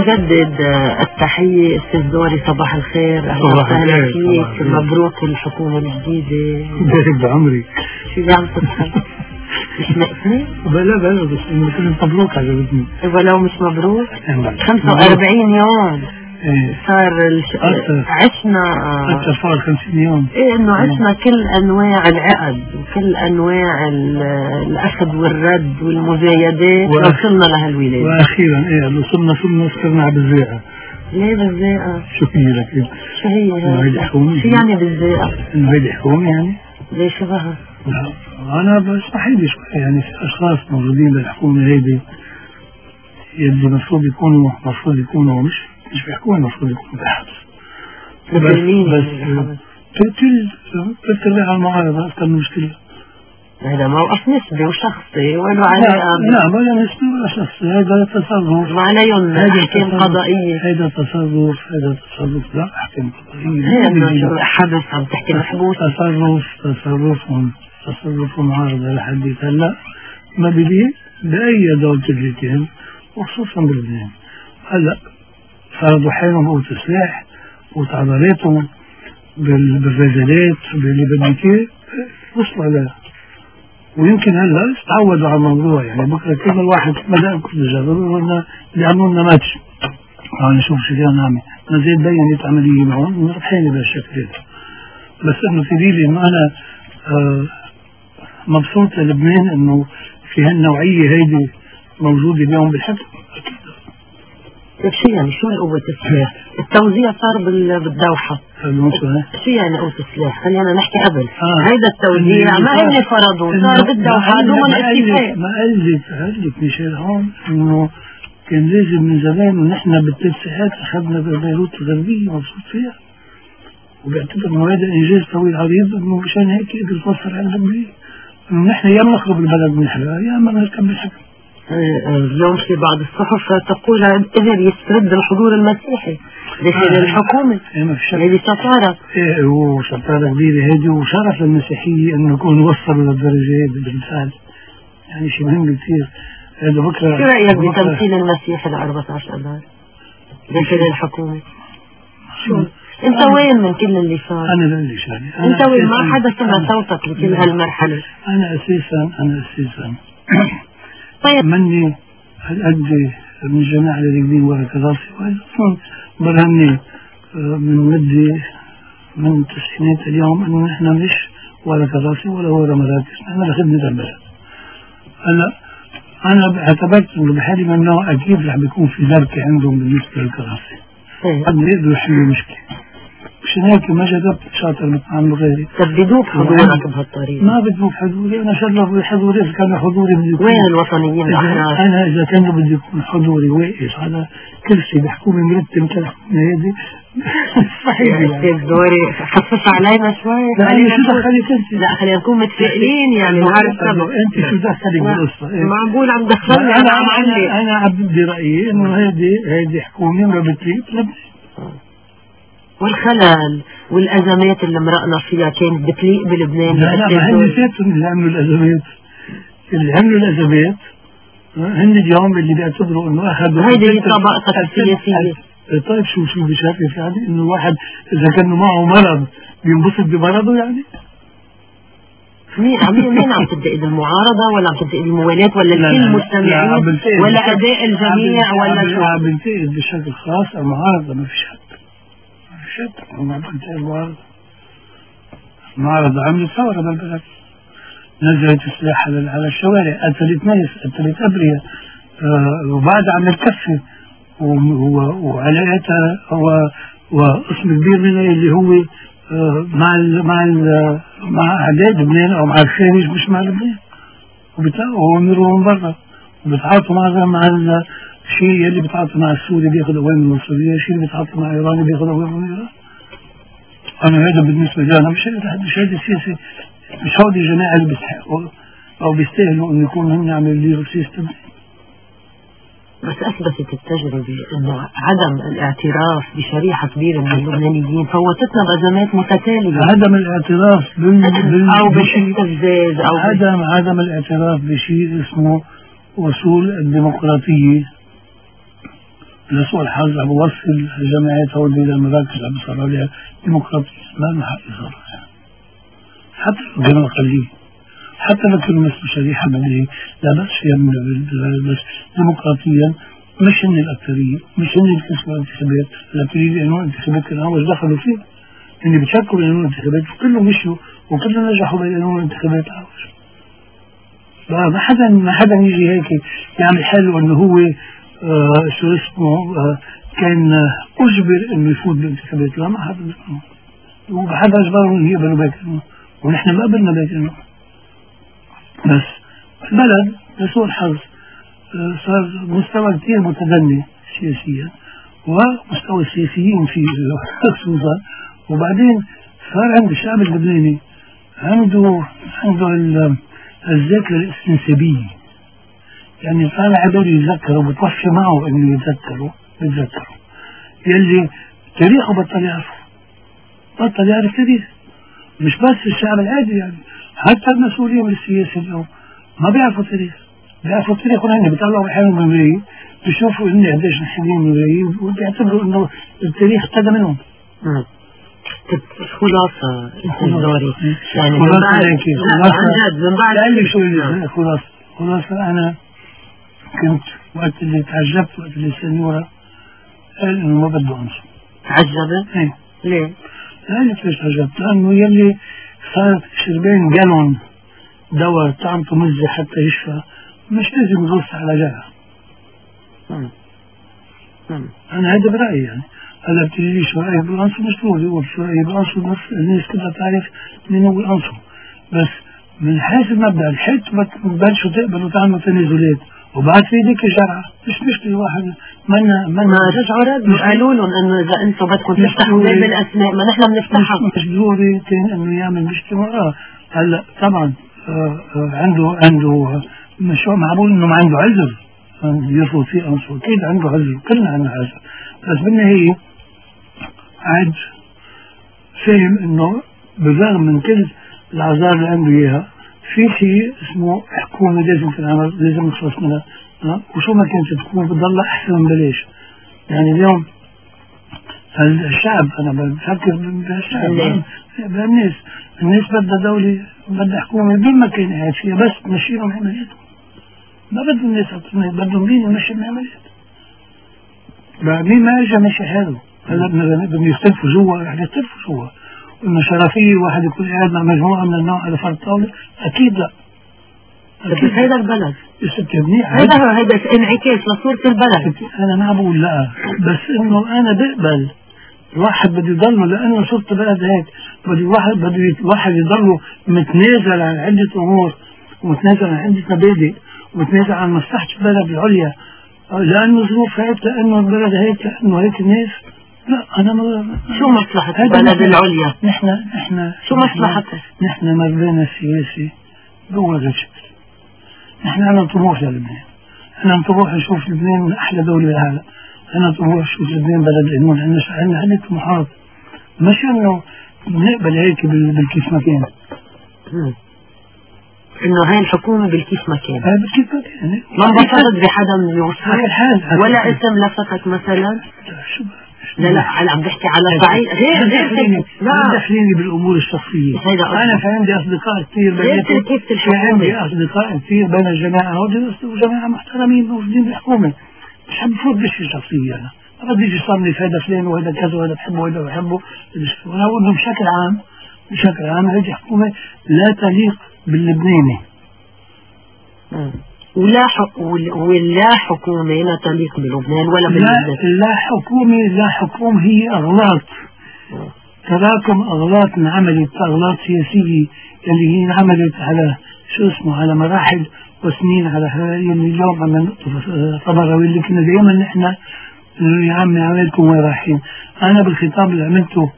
نجدد التحية أستاذ دوري، صباح الخير، أهلا وسهلا فيك، مبروك الحكومة الجديدة. بارك بعمري. شو اللي عم تضحك؟ مش مقسمة؟ بلا بس مثل مبروك عجبتني. ولو مش مبروك 45 يوم صار عشنا أكثر صار 50 يوم. إيه إنه عشنا كل أنواع العقد وكل أنواع الأخذ والرد والمزايدات وصلنا لهالولادة. وأخيرا وصلنا سكرنا بالزيقة. ليه بالزيقة؟ شو هي لك؟ شو هي هيدي حكومة؟ شو يعني بالزيقة؟ إنه هيدي حكومة يعني؟ ليش شبهها؟ لا أنا بسمح لي شوي، يعني في أشخاص موجودين بالحكومة هيدي يلي المفروض يكونوا مش بيحكوا، المفروض يكونوا بالحبس. بس ترجع المعارضة أكثر من مشكلة. هذا موقف نسبي وشخصي وله علاقة. لا ولا نسبي ولا شخصي، هذا تصرف وعليهم أحكام قضائية. هذا تصرف لا أحكام قضائية. هي حبس عم تحكي محبوس. تصرف معارضة لحد هلا ما بليق بأي دولة الجيتين وخصوصا بلبنان. هلا فرضوا حالهم قوة سلاح وتعبيراتهم بالرجالات باللي بدك وصلوا عليها، ويمكن هلا تعودوا على الموضوع. يعني بكره كل واحد بدا يكون جبل بيعملوا لنا ماتش نشوف شو بدنا نعمل. نزيد بينت عمليه معهم مربحين بهالشكل هذا. بس انه تقولي لي انه انا مبسوط للبنان انه في هالنوعيه هيدي موجوده اليوم بالحكم. شو يعني شو قوة السلاح؟ التوزيع صار بالدوحة. شو يعني قوة السلاح؟ خلينا نحكي قبل. هيدا التوزيع ما هن فرضوا، صار بالدوحة ضمن اتفاق. ما قلت ميشيل هون انه كان لازم من زمان ونحن بالثلاث ساعات اخذنا ببيروت الغربية مبسوط فيها، وبيعتبر انه هذا انجاز طويل عريض، انه مشان هيك قدر توصل على الغربية انه نحن يا بنخرب البلد من حلها يا اما نركب بالحكم. اليوم في بعض الصحف تقول قدر يسترد الحضور المسيحي داخل الحكومة. هذه شطارة. وشطارة كبيرة هذه، وشرف للمسيحية انه يكون وصلوا للدرجة هذه بالفعل. يعني شيء مهم كثير. هذا بكرة. شو رأيك بتمثيل المسيح ال 14 أذار داخل الحكومة؟ شو؟ انت وين من كل اللي صار؟ انا اللي شاني. انت وين؟ ما حدا سمع صوتك بكل هالمرحلة. انا اساسا طيب مني هالقد من الجماعة اللي راكبين ورا كراسي، وهذا أصلا برهني من التسعينات اليوم إنه نحن مش ورا كراسي ولا ورا مراكز، نحن لخدمة البلد. هلا أنا اعتبرت إنه بحالي من نوع أكيد رح بيكون في دركة عندهم بالنسبة للكراسي. قد ما يقدروا يحلوا مشكلة. مشان هيك ما جربت شاطر مثل غيري. طب بدوك حضورك بهالطريقة؟ ما بدوك حضوري، أنا شرف بحضوري إذا كان حضوري بدي. وين الوطنيين الأحرار؟ أنا إذا كان بدي يكون حضوري واقف على كرسي بحكومة مرتب مثل الحكومة هذه صحيح. أستاذ دوري خفف علينا شوي. لا خلينا نكون متفائلين يعني نعرف سبب. أنت شو دخلك بالقصة؟ معقول عم دخلني أنا برأيي إنه هذه حكومة ما بتليق. والخلل والأزمات اللي مرقنا فيها كانت بتليق بلبنان. لا ما هن نسيتهم اللي عملوا الأزمات هن اليوم اللي بيعتبروا إنه أخذوا. هيدي طبقتك السياسية. طيب شو بشكل يعني إنه الواحد إذا كان معه مرض بينبسط بمرضه يعني؟ مين عم تدقق المعارضة ولا عم تدقق الموالات ولا كل المستمعين ولا أداء الجميع ولا شو؟ عم بنتقد بشكل خاص المعارضة. ما فيش حد هم عم بنتقد المعارضة عملت ثورة بالبلد، نزلت السلاح على الشوارع، قتلت ناس، قتلت أبرياء، وبعد عم الكفة وعلاقتها وقسم كبير منها اللي هو مع أعداء لبنان أو مع الخارج مش مع لبنان، وبيمروا من برا وبيتعاطوا مع الشيء اللي بيتعاطوا مع السوري بياخذ أوامر من السورية، الشيء اللي بيتعاطوا مع إيران بياخذ أوامر من إيران. أنا هذا بالنسبة لي أنا مش هذا السياسي، مش هودي الجماعة اللي بيستحقوا أو بيستاهلوا إنه يكونوا هم يعملوا لي سيستم. بس أثبتت التجربة أنه عدم الاعتراف بشريحة كبيرة من اللبنانيين فوتتنا بأزمات متتالية. عدم الاعتراف أو بالاستفزاز أو عدم الاعتراف بشيء اسمه وصول الديمقراطية لسوء الحظ عم بوصل الجامعات هول إلى المراكز اللي عم بيصيروا عليها ديمقراطية، ما لنا حق يصيروا عليها حتى لو كانوا أقلية، حتى لو كانوا مثل شريحة مدنية لا بأس فيها، بس ديمقراطيا مش هن الأكثرية، مش هن اللي كسبوا الانتخابات. الأكثرية قانون الانتخابات كان أول دخلوا فيه اللي بتشكلوا قانون الانتخابات وكلهم مشوا وكلهم نجحوا بقانون الانتخابات الأول. ما حدا يجي هيك يعمل حاله انه هو شو اسمه كان اجبر انه يفوت بالانتخابات. لا، ما حدا وحدا اجبرهم يقبلوا بهيك، ونحن ما قبلنا بهيك. بس البلد لسوء الحظ صار مستوى كثير متدني سياسيا، ومستوى السياسيين فيه خصوصا، وبعدين صار عند الشعب اللبناني عنده الذاكرة الاستنسابية، يعني طالع هدول يتذكروا بتوفي معه انه يتذكروا بتذكروا يلي تاريخه بطل يعرف تاريخ. مش بس الشعب العادي، يعني حتى المسؤولين بالسياسة اليوم ما بيعرفوا تاريخ، بيعرفوا تاريخ وهن بيطلعوا بحالهم من المراية بيشوفوا اني قديش نحن من المراية وبيعتبروا انه التاريخ ابتدى منهم. خلاصة دوري يعني خلاصة أنا كنت وقت اللي تعجبت وقت اللي السنيورة قال إنه ما بده أنصر. تعجبت؟ إيه. ليه؟ قالت ليش تعجبت؟ لأنه يلي صارت شربين جالون دواء طعمته مزة حتى يشفى مش لازم يغص على جرح. أنا هذا برأيي يعني. هلا بتجي شو رأيك بالأنصر؟ مش طول يقول شو رأيك بالأنصر، بس الناس كلها تعرف مين هو الأنصر. بس من حيث المبدأ الحيث بتبلشوا تقبلوا تعملوا تنازلات وبعد في ديك الجرعة مش مشكلة. واحد ما رجعوا ردوا قالوا لهم انه اذا انتم بدكم تفتحوا باب الاسماء ما نحن بنفتحها. مش ضروري انه يعمل مشكلة. هلا طبعا عنده مش معقول انه ما عنده عذر يرفض فيه أنصر، اكيد عنده عذر، كلنا عندنا عذر، بس بالنهاية عاد فهم انه بالرغم من كل الأعذار اللي عنده إياها في شيء اسمه حكومة لازم تنعمل، لازم نخلص منها، وشو ما كانت تكون بتضل أحسن من بلاش. يعني اليوم الشعب، أنا بفكر بالشعب، الناس بدها دولة، بدها حكومة بدون ما كان قاعد فيها بس تمشيهم عملياتهم. ما بدهم الناس بدهم مين يمشي العمليات. مين ما اجى مشي حاله. هلا بدهم يختلفوا جوا، رح يختلفوا جوا. انه شرفيه واحد يكون قاعد مع مجموعه من النوع على فرد طاوله، اكيد لا. بس هيدا البلد هيدا انعكاس لصورة البلد. انا ما بقول لا، بس انه انا بقبل الواحد بده يضله، لانه صورة البلد هيك الواحد يضله متنازل عن عدة امور، ومتنازل عن عدة مبادئ، ومتنازل عن مصلحة البلد العليا، لانه ظروف هيك، لانه البلد هيك، لانه هيك الناس. لا، أنا شو مصلحة البلد العليا؟ نحن شو مصلحتها؟ نحن مربينا السياسي بوجه شكل. نحن عنا طموح للبنان، عنا طموح نشوف لبنان من أحلى دولة بالعالم، عنا طموح نشوف لبنان بلد القانون، عنا طموحات، مش إنه نقبل هيك بالكيف ما كان. إنه هاي الحكومة بالكيف ما كان. بالكيف ما كان. ما انبسطت بحدا من يوصل ولا اسم لفتك مثلا؟ شو لا أنا عم بحكي على صعيد غير دخليني بالأمور الشخصية. أنا في عندي أصدقاء كثير عندي أصدقاء كثير بين الجماعة وجماعة محترمين موجودين بالحكومة، مش حاب فوت بشي شخصية. أنا ما بديش يصنف هذا فلان وهذا كذا وهذا بحبه وهذا بحبه. أنا أقول إنه بشكل عام هذه حكومة لا تليق باللبناني. ولا حكومة لا تليق بلبنان ولا بلبنان. لا حكومة هي أغلاط، تراكم أغلاط انعملت، أغلاط سياسية اللي هي انعملت على على مراحل وسنين، على اللي اليوم عم نقطة طبراوي اللي كنا دائما نحن يا عمي عملكم وين رايحين. أنا بالخطاب اللي عملته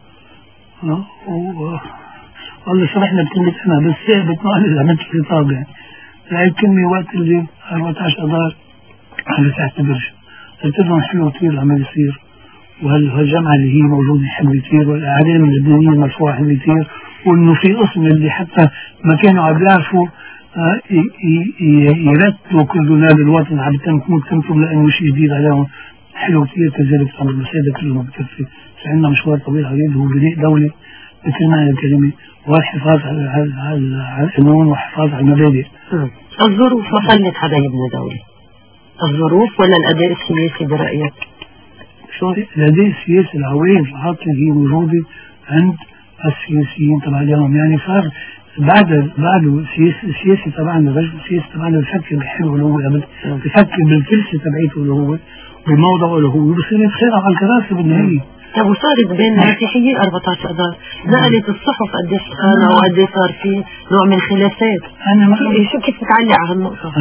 والله شرحنا بكلمة أنا بس بتنقل اللي عملت الخطاب، يعني هاي الكلمة وقت اللي 14 أذار على تحت برج قلت لهم حلو كثير عمل يصير، وهالجامعة اللي هي موجودة حلوة كثير، والأعلام اللبنانية مرفوعة حلوة كثير، وإنه في قسم اللي حتى ما كانوا عم بيعرفوا يرتبوا كل دولاب الوطن عم تموت كنتم لأنه شيء جديد عليهم. حلو كثير كذلك طبعا، بس هذا كله ما بكفي. عندنا مشوار طويل عريض، هو بناء دولة مثل ما هي الكلمة، والحفاظ على القانون والحفاظ على المبادئ. الظروف ما خلت حدا يبني دولة، الظروف ولا الأداء السياسي برأيك؟ شو الأداء السياسي العوين فقط هي موجودة عند السياسيين تبع اليوم. يعني صار بعد السياسي تبعنا، الرجل السياسي تبعنا بفكر بحلو اللي هو قبل، بفكر بالفلسفة تبعيته اللي هو بموضعه اللي هو، بصير يتخانق على الكراسي بالنهاية. طب وصارت بين المسيحيين 14 أذار، نقلت الصحف قديش خانة وقديش صار في نوع من الخلافات. أنا شو كيف بتعلق على هالنقطة؟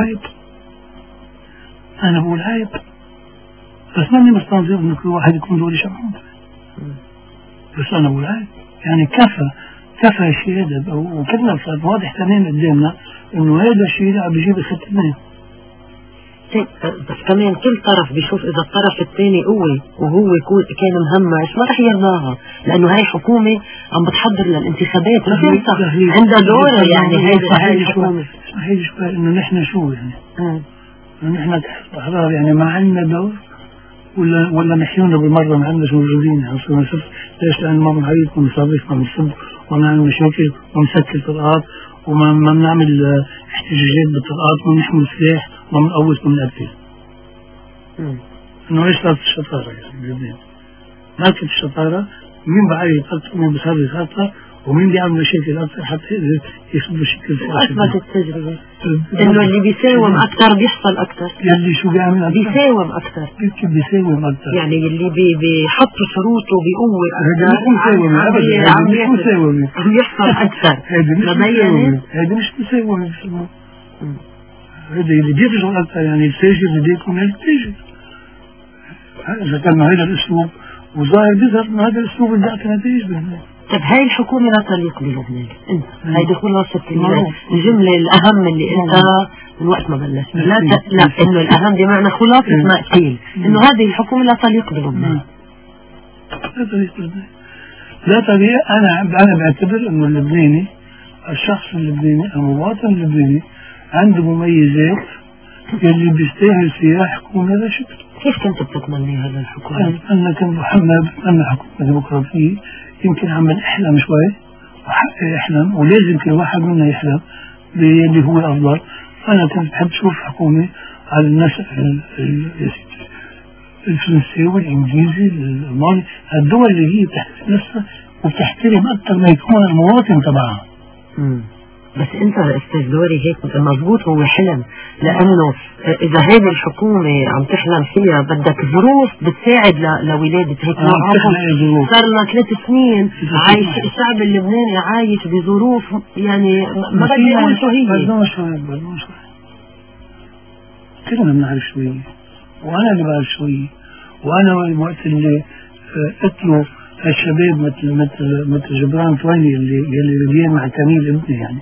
أنا بقول عيب، بس ماني مستنظر إنه كل واحد يكون دولي شبهه، بس أنا بقول عيب. يعني كفى الشيء هذا، وكلنا صار واضح تمام قدامنا إنه هذا الشيء اللي عم بيجيب الختمين. بس كمان كل طرف بيشوف إذا الطرف الثاني قوي وهو كان مهمش ما رح يرضاها، لأنه هاي حكومة عم بتحضر للانتخابات، ما فهمتها عندها دور. يعني هاي الحكومة اسمحي لي شوي إنه نحن شو يعني إنه نحن تحت أحرار، يعني ما عندنا دور ولا نحيونا بالمرة ما عندناش موجودين. يعني صرنا صرف ليش؟ لأن ما بنعيط ومصرف ومصب ونعمل مشاكل ونسكر طرقات وما بنعمل احتجاجات بالطرقات ونحمل سلاح وما بنقوس وبنقتل. إنه إيش صارت الشطارة يعني بلبنان؟ ماركة الشطارة، مين بعيط أكثر ومين بيصرف أكثر ومين بيعمل مشاكل أكثر حتى يخدوا شكل في أثبت التجربة إنه اللي بيساوم أكثر بيحصل أكثر. يلي شو بيعمل أكثر؟ بيساوم أكثر. كيف بيساوم أكثر؟ يعني اللي بيحط شروطه بقوة أكثر عم يحصل أكثر. هذا مش مساومة. هذا اللي بيفشل أكثر، يعني التاجر اللي بيكون التاجر. إذا كان هذا الأسلوب وظاهر بيظهر إنه هذا الأسلوب اللي بيعطي نتائج بالنهاية. طب هاي الحكومة لا تليق بلبنان. انت هيدي خلاصة الجملة الأهم اللي قلتها من وقت ما بلشت. لا إنه الأهم بمعنى خلاصة ما قيل إنه هذه الحكومة لا تليق بلبنان. لا تليق بلبنان. لا تليق. أنا بعتبر إنه اللبناني، الشخص اللبناني، المواطن اللبناني عنده مميزات اللي بيستاهل فيها حكومة هذا الشكل. كيف كنت بتتمنى هذا الحكومة؟ أنا كنت بتمنى حكومة ديمقراطية. يمكن عم نحلم شوي وحقي يحلم، ولازم كل واحد منا يحلم باللي هو أفضل. أنا كنت بحب أشوف حكومة على النسق الفرنسي والإنجليزي الألماني، الدول اللي هي بتحترم نفسها وبتحترم أكثر ما يكون المواطن تبعها. بس انت استاذ دوري هيك مضبوط، هو حلم، لانه اذا هذه الحكومة عم تحلم فيها بدك ظروف بتساعد لولادة هيك نوع. صار لنا 3 سنين عايش الشعب اللبناني عايش بظروف يعني ما بدي اقول شو هي. بدنا شوي كلنا بنعرف شوي، وانا اللي بعرف شوي، وانا وقت اللي قتلوا الشباب مثل جبران طويلي اللي ربيان مع كميل ابني يعني،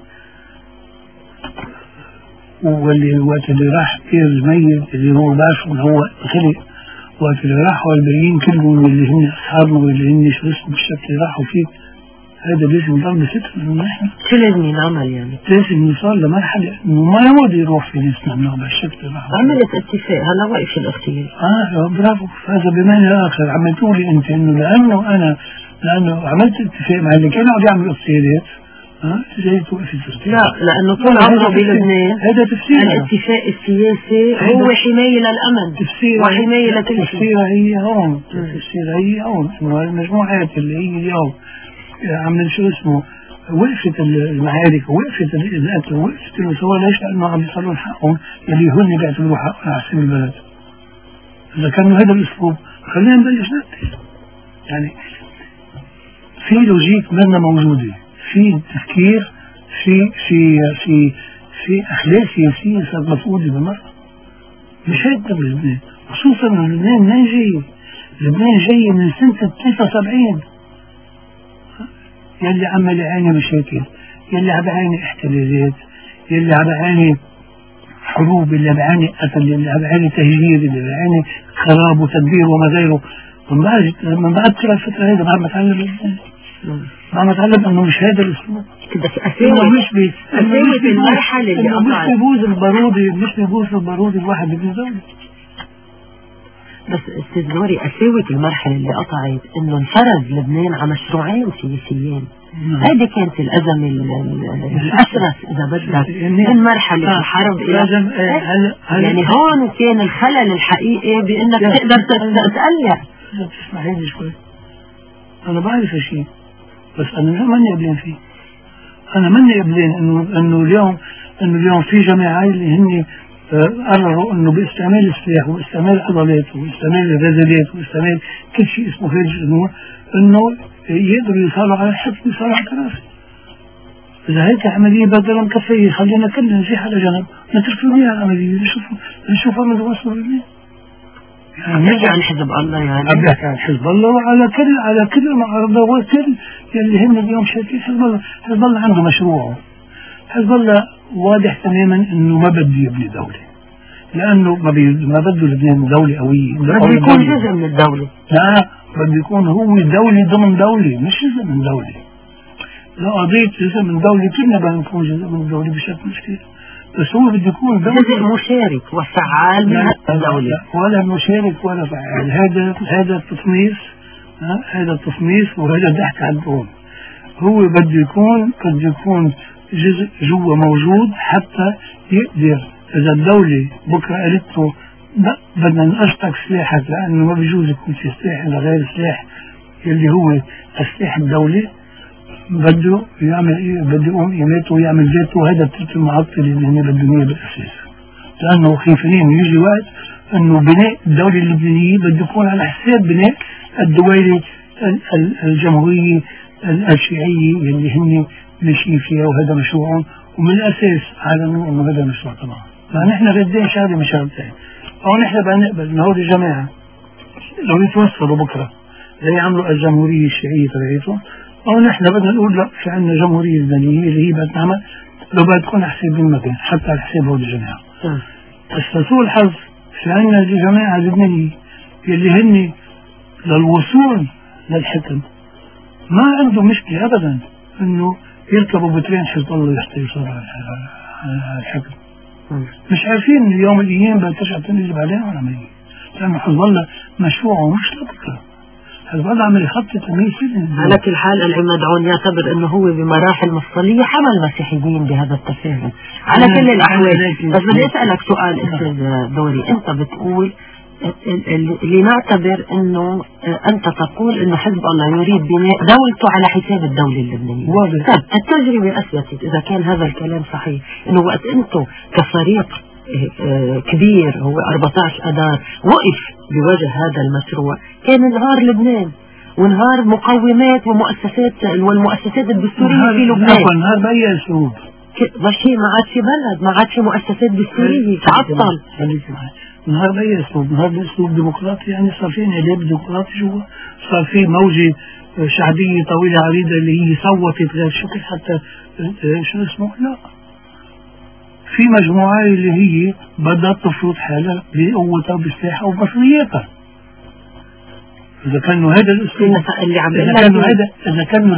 واللي وقت اللي راح كير الميت اللي هو بعرفه من هو خلق، وقت اللي راحوا البريين كلهم اللي هن أصحابنا واللي هن شو اسمه بالشكل اللي راحوا فيه، هذا لازم يضل بفكر إنه نحن شو لازم ينعمل يعني؟ لازم نوصل لمرحلة إنه ما يعود يروح في ناس نعمله بالشكل اللي راحوا. عملت اتفاق هلا واقف الاغتيال. برافو. هذا بمعنى آخر عم تقولي أنت إنه لأنه عملت اتفاق مع اللي كانوا عم يعملوا اغتيالات، جاي توقف الترتيب. لا، لأنه طول عمره بلبنان هذا تفسير الاتفاق السياسي هو حماية للأمن وحماية لكل شيء. تفسيرها هي هون إنه المجموعات اللي هي اليوم عمل شو اسمه وقفت المعارك ووقفت القتل ووقفت المساواة. ليش؟ لأنه عم يصلون حقهم اللي هن بيعتبروا حقهم على حساب البلد. إذا كانوا هذا الأسلوب خلينا نبلش نقتل. يعني في لوجيك منا موجودة، في تفكير، في أخلاق سياسية صارت مفقودة بالمرة. مش هيك بلبنان، خصوصا إن لبنان ما جاي، لبنان جاي من سنة 73 يلي عمل يعاني مشاكل، يلي عم يعاني احتلالات، يلي عم يعاني حروب، يلي عم يعاني قتل، يلي عم يعاني تهجير، يلي عم يعاني خراب وتدبير وما غيره. من بعد كل الفترة هذه ما عم بتعلم لبنان، ما عم بتعلم انه مش هذا الاسلوب. بس أساوي المرحلة اللي مش بيبوز البارودي الواحد يبني دولة. بس استاذ نوري قساوة المرحلة اللي قطعت انه انفرد لبنان على مشروعين سياسيين. هذه كانت الأزمة الأسرس إذا بدك من مرحلة الحرب إلى يعني هون كان الخلل الحقيقي بأنك تقدر تتقلع. تسمحي لي شوي، أنا بعرف شيء بس أنا ماني قبلين فيه. أنا ماني قبلين إنه اليوم في جماعة اللي هن قرروا إنه باستعمال السلاح واستعمال العضلات واستعمال الغازلات واستعمال كل شيء اسمه خارج الأمور إنه يقدروا يصالوا على الحكم يصالوا على الكراسي. إذا هيك عملية بدل مكفية خلينا كلنا نزيح على جنب نتركوا بيها العملية نشوفها من وصلوا للبنان. يعني نرجع عن حزب الله يعني عم بحكي عن حزب الله وعلى كل المعارضة وكل يلي هم اليوم شايفين حزب الله عنده مشروعه. حزب الله واضح تماما إنه ما بده يبني دولة لأنه ما بده لبنان دولة قوية. بده يكون جزء من الدولة. لا بده يكون هو دولة ضمن دولة مش جزء من دولة. لو قضيت جزء من دولة كلنا بدنا نكون جزء من الدولة بشكل مشكلة. بس هو بده يكون جزء مشارك وفعال من الدولة. ولا مشارك ولا فعال. هذا التصنيف وهذا ضحك على الدول. هو بده يكون جزء جوا موجود حتى يقدر إذا الدولة بكرة قالت له بدنا نقشطك سلاحك لأنه ما بيجوز يكون في سلاح إلا غير سلاح اللي هو السلاح الدولي، بده يعمل إيه؟ بده يقوم قيمته ويعمل ذاته. هذا الترك المعطل اللي هن بالدنيا بالأساس، لأنه خايفين يجي وقت إنه بناء الدولة اللبنانية بده يكون على حساب بناء الدولة الجمهورية الشيعية اللي هن ماشيين فيها وهذا مشروعهم ومن الأساس علموا إنه هذا مشروع طبعا. فنحن غدين شغلة من شغلتين، أو نحن بقى نقبل إن هول الجماعة لو يتوصلوا بكرة ليعملوا الجمهورية الشيعية تبعيتهم، أو نحن بدنا نقول لا في عندنا جمهورية لبنانية اللي هي بدها تعمل لو بدها تكون حساب بالمكان حتى على حساب هول الجماعة. بس لسوء الحظ في عندنا الجماعة اللبنانية اللي هن للوصول للحكم ما عندهم مشكلة أبدا إنه يركبوا بترين حزب الله يوصلوا على الحكم. مش عارفين اليوم الأيام بترجع تنجب عليهم العملية، لأن حزب الله مشروعه مش لبكرة. حزب الله عمل يخطط على كل حال العماد عون يعتبر أنه هو بمراحل مفصلية حمل المسيحيين بهذا التفاهم على كل الأحوال. بس بدي أسألك سؤال أستاذ دوري، أنت بتقول لنعتبر أنه أنت تقول أنه حزب الله يريد بناء دولته على حساب الدولة اللبنانية. طيب التجربة أثبتت إذا كان هذا الكلام صحيح أنه وقت أنتم كفريق كبير هو 14 أدار وقف بوجه هذا المشروع كان انهار لبنان وانهار مقومات ومؤسسات والمؤسسات الدستورية في لبنان. انهار بأي أسلوب؟ ماشي ما عادش بلد، ما عادش مؤسسات دستورية تعطل. نهار بأي أسلوب؟ نهار بأسلوب ديمقراطي، يعني صار في انقلاب ديمقراطي جوا، صار في موجة شعبية طويلة عريضة اللي هي صوتت غير شكل حتى شو اسمه. لا، في مجموعة اللي هي بدها تفرض حالها بقوتها وبسلاحها وبمصرياتها. إذا كانوا هذا الأسلوب اللي عم إذا كانوا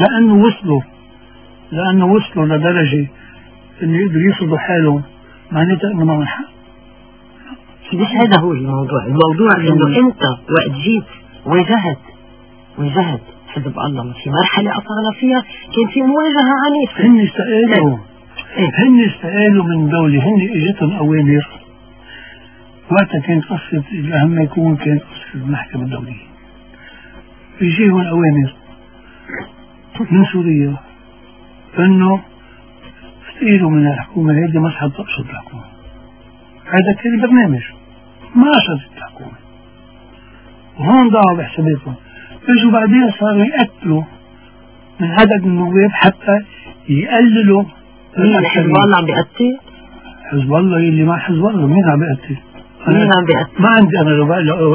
لأنه وصلوا لدرجة إنه يقدروا يفرضوا حالهم معناتها إنه ما حق. مش هذا هو الموضوع إنه أنت وقت جيت واجهت حزب الله في مرحلة أصلا فيها كان في مواجهة عنيفة. هن استقالوا من دولة، هن اجتهم أوامر وقتها كانت قصة الأهم يكون كانت قصة المحكمة الدولية. يجيهم الأوامر من سوريا أنه استقالوا من الحكومة هذه ما حتقصد الحكومة. هذا كان برنامج ما قصدت الحكومة، وهون ضاعوا بحساباتهم. اجوا بعدين صاروا يقتلوا من عدد النواب حتى يقللوا. مين حزب الله عم بيقتل؟ حزب الله اللي مع حزب الله مين عم بيقتل؟ مين عم بيقتل؟ ما عندي أنا لو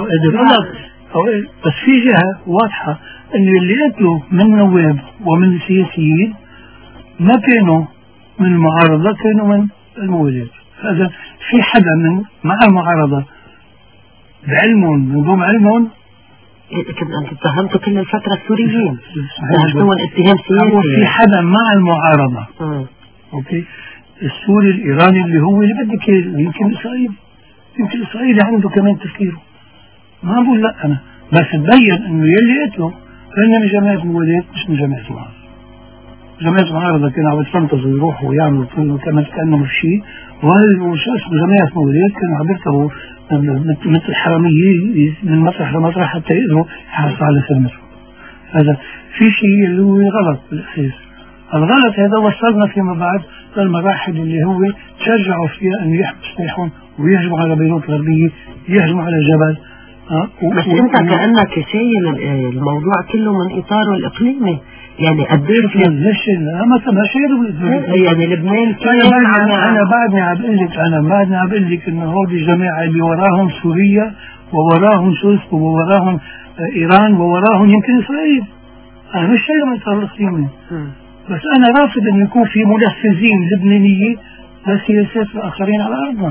بس في جهة واضحة إن اللي قتلوا من نواب ومن السياسيين ما كانوا من المعارضة، كانوا من الموالات. فإذا في حدا من مع المعارضة بعلمهم من دون علمهم أنت اتهمتوا كل الفترة السوريين اتهمتوا اتهام سياسي. في حدا مع المعارضة أوكي، السوري الإيراني اللي هو اللي بدك يمكن إسرائيل عنده كمان تفكيره ما بقول لا أنا، بس تبين إنه يلي قتله هن من جماعة المواليد مش من جماعة المعارضة. جماعة المعارضة كانوا عم يتفنطزوا يروحوا ويعملوا كأنه مش شيء، وشو اسمه جماعة المواليد كانوا عم يركبوا مثل حرامية من مطرح لمطرح حتى يقدروا يحافظوا على سلمتهم. هذا في شيء اللي هو غلط بالأساس. الغلط هذا وصلنا فيما بعد للمراحل اللي هو تشجعوا فيها أن يحموا سلاحهم ويهجموا على بيروت الغربية، يهجموا على الجبل. بس أنت كأنك شايل الموضوع كله من إطاره الإقليمي، يعني قديش ليش ما شايله يعني لبنان أنا بعدني عم بقول لك إنه هودي الجماعة اللي وراهم سوريا ووراهم ووراهم إيران ووراهم يمكن إسرائيل. أنا مش شايله من إطار الإقليمي، بس أنا رافض أن يكون في منفذين لبنانيين لسياسات الآخرين على أرضنا.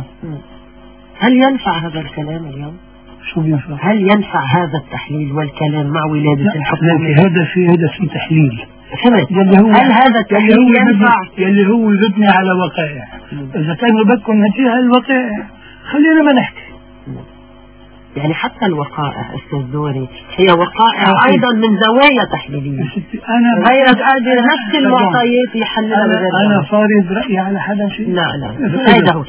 هل ينفع هذا الكلام اليوم؟ شو بينفع؟ هل ينفع هذا التحليل والكلام مع ولادة الحكومة؟ هذا في تحليل. هل هذا التحليل ينفع؟ يلي هو يبني على وقائع. إذا كانوا بدكم نجيها الوقائع خلينا ما نحكي. يعني حتى الوقائع أستاذ دوري هي وقائع أيضا من زوايا تحليلية. أنا غير قادر نفس المعطيات يحللها أنا فارض رأيي على حدا شيء. لا هذا هو.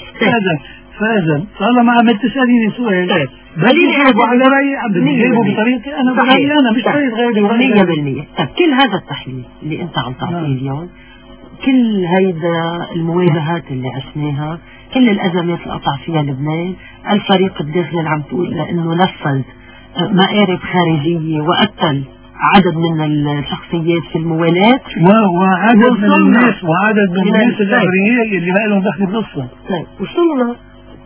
فإذا طالما عم تسأليني سؤال بدي أجاوب على رأيي، عم بجاوب بطريقتي أنا برأيي أنا مش طريقة غيري 100%. طيب كل هذا التحليل اللي أنت عم تعطيه اليوم، كل هيدا المواجهات اللي عشناها، كل الأزمات اللي قطع فيها لبنان، الفريق الداخلي اللي عم تقول لأنه نفذ مآرب خارجية وقتل عدد من الشخصيات في الموالاة وعدد من الناس الأبرياء اللي ما لهم دخل بالقصة. طيب وصلنا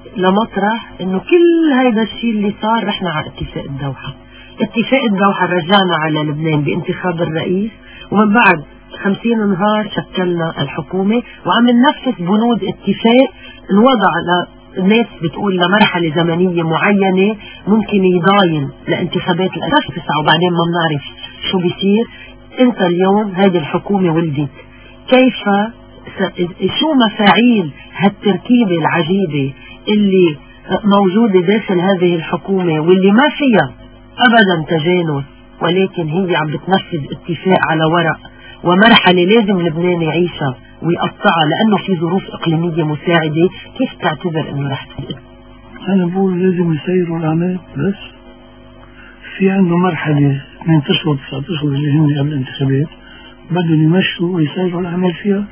لمطرح إنه كل هيدا الشيء اللي صار رحنا على اتفاق الدوحة. اتفاق الدوحة رجعنا على لبنان بانتخاب الرئيس، ومن بعد 50 نهار شكلنا الحكومة وعم ننفذ بنود اتفاق الوضع الناس بتقول لمرحلة زمنية معينة ممكن يضاين لانتخابات الأساس وبعدين ما بنعرف شو بيصير. انت اليوم هذه الحكومة ولدت، كيف شو مفاعيل هالتركيبة العجيبة اللي موجودة داخل هذه الحكومة واللي ما فيها أبدا تجانس، ولكن هي عم بتنفذ اتفاق على ورق ومرحلة لازم لبنان يعيشها ويقطعها لأنه في ظروف إقليمية مساعدة. كيف تعتبر أنه رح تصير؟ أنا بقول لازم يسيروا الأعمال، بس في عنده مرحلة 8 أشهر 9 أشهر اللي هن قبل الانتخابات بدهم يمشوا ويسيروا الأعمال فيها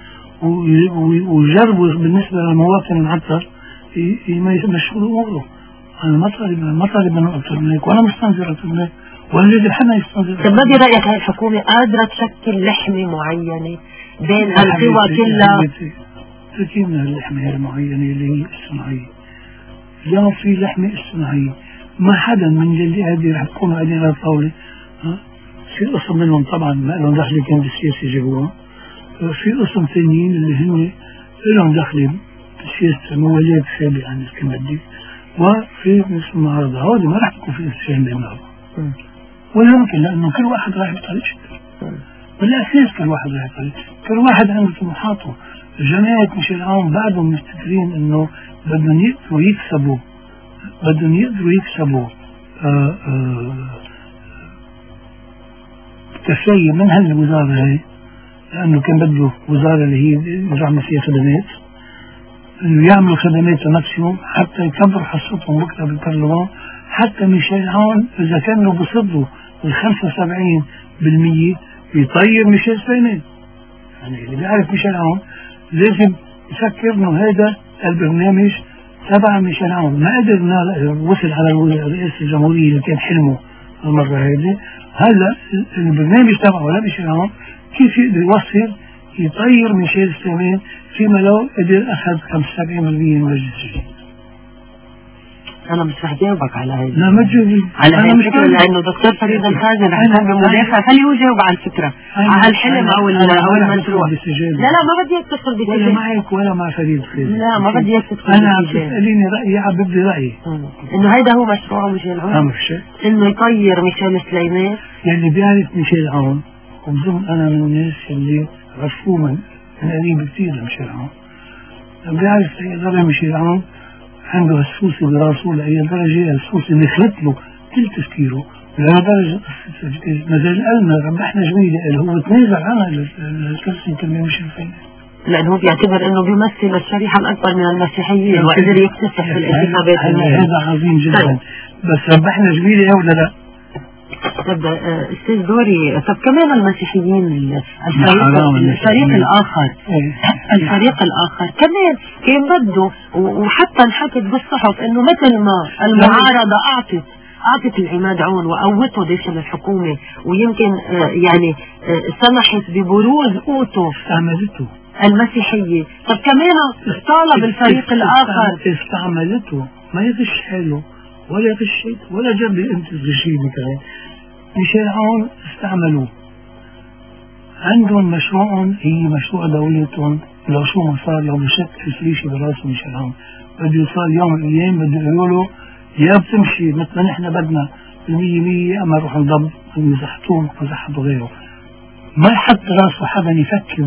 ويجربوا بالنسبة للمواطن المعطل يمشوا أموره. أنا ما طالب منه أكثر من هيك، وأنا مستنزر أكثر من هيك، وأنا لازم حنا يستنزر. طب ما برأيك هاي الحكومة قادرة تشكل لحمة معينة بين القوى كلها؟ تركيبنا اللحمة المعينة اللي هي الصناعية. اليوم في لحمة اصطناعية، ما حدا من اللي هذه رح تكون قاعدين على الطاولة. في قسم منهم طبعا ما لهم دخل كان بالسياسة جابوها، في قسم ثانيين اللي هم لهم دخل بالسياسة المواليات السابقة عن الكندي، وفي مثل المعارضة. هذول ما رح تكون في انسجام بينهم ولا يمكن، لأنه كل واحد رايح بطريقته. بالأساس كل واحد رايح بطريقته، كل واحد عنده طموحاته. جماعة ميشيل عون بعدهم مستقرين إنه بدهم يقدروا يكسبوا كفاية من هالوزارة هاي، لأنه كان بده وزارة اللي هي يعمل فيها خدمات، إنه يعملوا خدمات الماكسيموم حتى يكبروا حصتهم بكرة بالبرلمان. حتى ميشيل عون إذا كانوا بصدوا 75% يطير ميشيل سليمان. يعني اللي بيعرف ميشيل عون لازم يفكر إنه هذا البرنامج تبع ميشيل عون. ما قدر وصل على رئاسة الجمهورية اللي كان حلمه المرة هذه. هلا البرنامج تبعه ولا ميشيل عون كيف يقدر يوصل يطير ميشيل سليمان فيما لو قدر أخذ 75% من مجلس الشيوخ. أنا مش رح جاوبك على هاي. لا ما تجاوبني على هاي الفكرة، لأنه دكتور فريد الخازن رح يكون بمداخلة. خليه يجاوب على الفكرة، على الحلم أو المشروع. لا ما بدي تدخل بسجن ولا معك ولا مع فريد الخازن. لا ما بدي تدخل. أنا عم تسأليني رأيي، عم بدي رأيي إنه هيدا هو مشروع ميشيل عون. مش إنه يطير ميشيل سليمان. يعني بيعرف ميشيل عون، وبظن أنا من الناس اللي عرفوه من قريب كثير لميشيل عون. بيعرف أي درجة ميشيل عون عنده هالسوسي براسه لأي درجة. السوسي اللي خلت له كل تفكيره لدرجة مثل الألمة ربحنا جميلة اللي هو تنازل عنها للكرسي كمان مش الفين، لأنه بيعتبر أنه بيمثل الشريحة الأكبر من المسيحيين وقدر يكتسح في الانتخابات. هذا عظيم جدا. طيب. بس ربحنا جميلة ولا لا؟ طب أستاذ دوري، طب كمان المسيحيين الفريق الآخر الفريق الآخر كمان كان بده، وحتى انحكت بالصحف أنه مثل ما المعارضة أعطت العماد عون وقوته داخل الحكومة ويمكن يعني سمحت ببروز قوته المسيحية، طب كمان طالب الفريق الآخر استعملته ما يغش حاله ولا غشيت ولا جاب لي انت تغشيني كمان. ميشيل عون استعملوه، عندهم مشروعهم هي مشروع دولتهم، لو شو ما صار لو بشكل شيء براسه ميشيل عون بده يوصل يوم من الايام بده يقولوا له يا بتمشي مثل ما نحن بدنا 100 اما نروح نضب نزحتوه غيره. ما يحط راسه حدا يفكر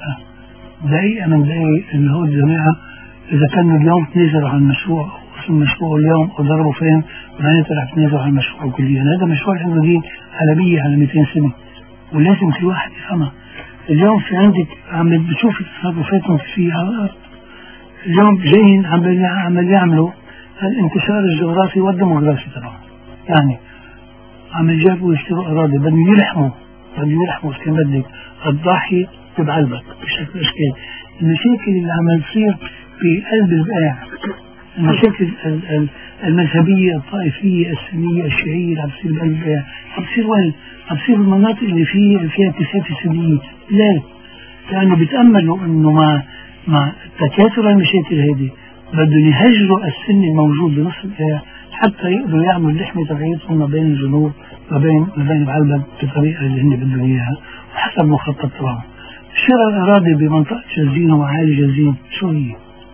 دقيقة من دقيقة انه هو الجماعة اذا كانوا اليوم تنازلوا عن المشروع المشروع اليوم وضربوا فين وبعدين طلع تنازلوا عن المشروع كليا. هذا مشروع عنده دين عالمية على 200 سنة ولازم كل واحد يفهمها. اليوم في عندك عم بتشوف تصرفاتهم فيها على الارض، اليوم جايين عم يعملوا الانتشار الجغرافي والديموغرافي تبعهم، يعني عم يجابوا يشتروا اراضي بدهم يلحموا كان بدك الضاحية تبعلبك بشكل اشكال. المشاكل اللي عم تصير في قلب البقاع، المشاكل المذهبية الطائفية السنية الشيعية اللي عم تصير بقلب البقاع عم تصير وين؟ عم تصير بالمناطق اللي فيها كثافة سنية. لا، لأنه بيتأملوا إنه مع تكاثر المشاكل هذه بدهم يهجروا السن الموجود بنص البقاع حتى يقدروا يعملوا اللحمة تبعيتهم ما بين الجنوب ما بين بعلبك بالطريقة اللي هن بدهم إياها وحسب مخطط تبعهم. شراء الأراضي بمنطقة جزين ومعالي جزين شو هي؟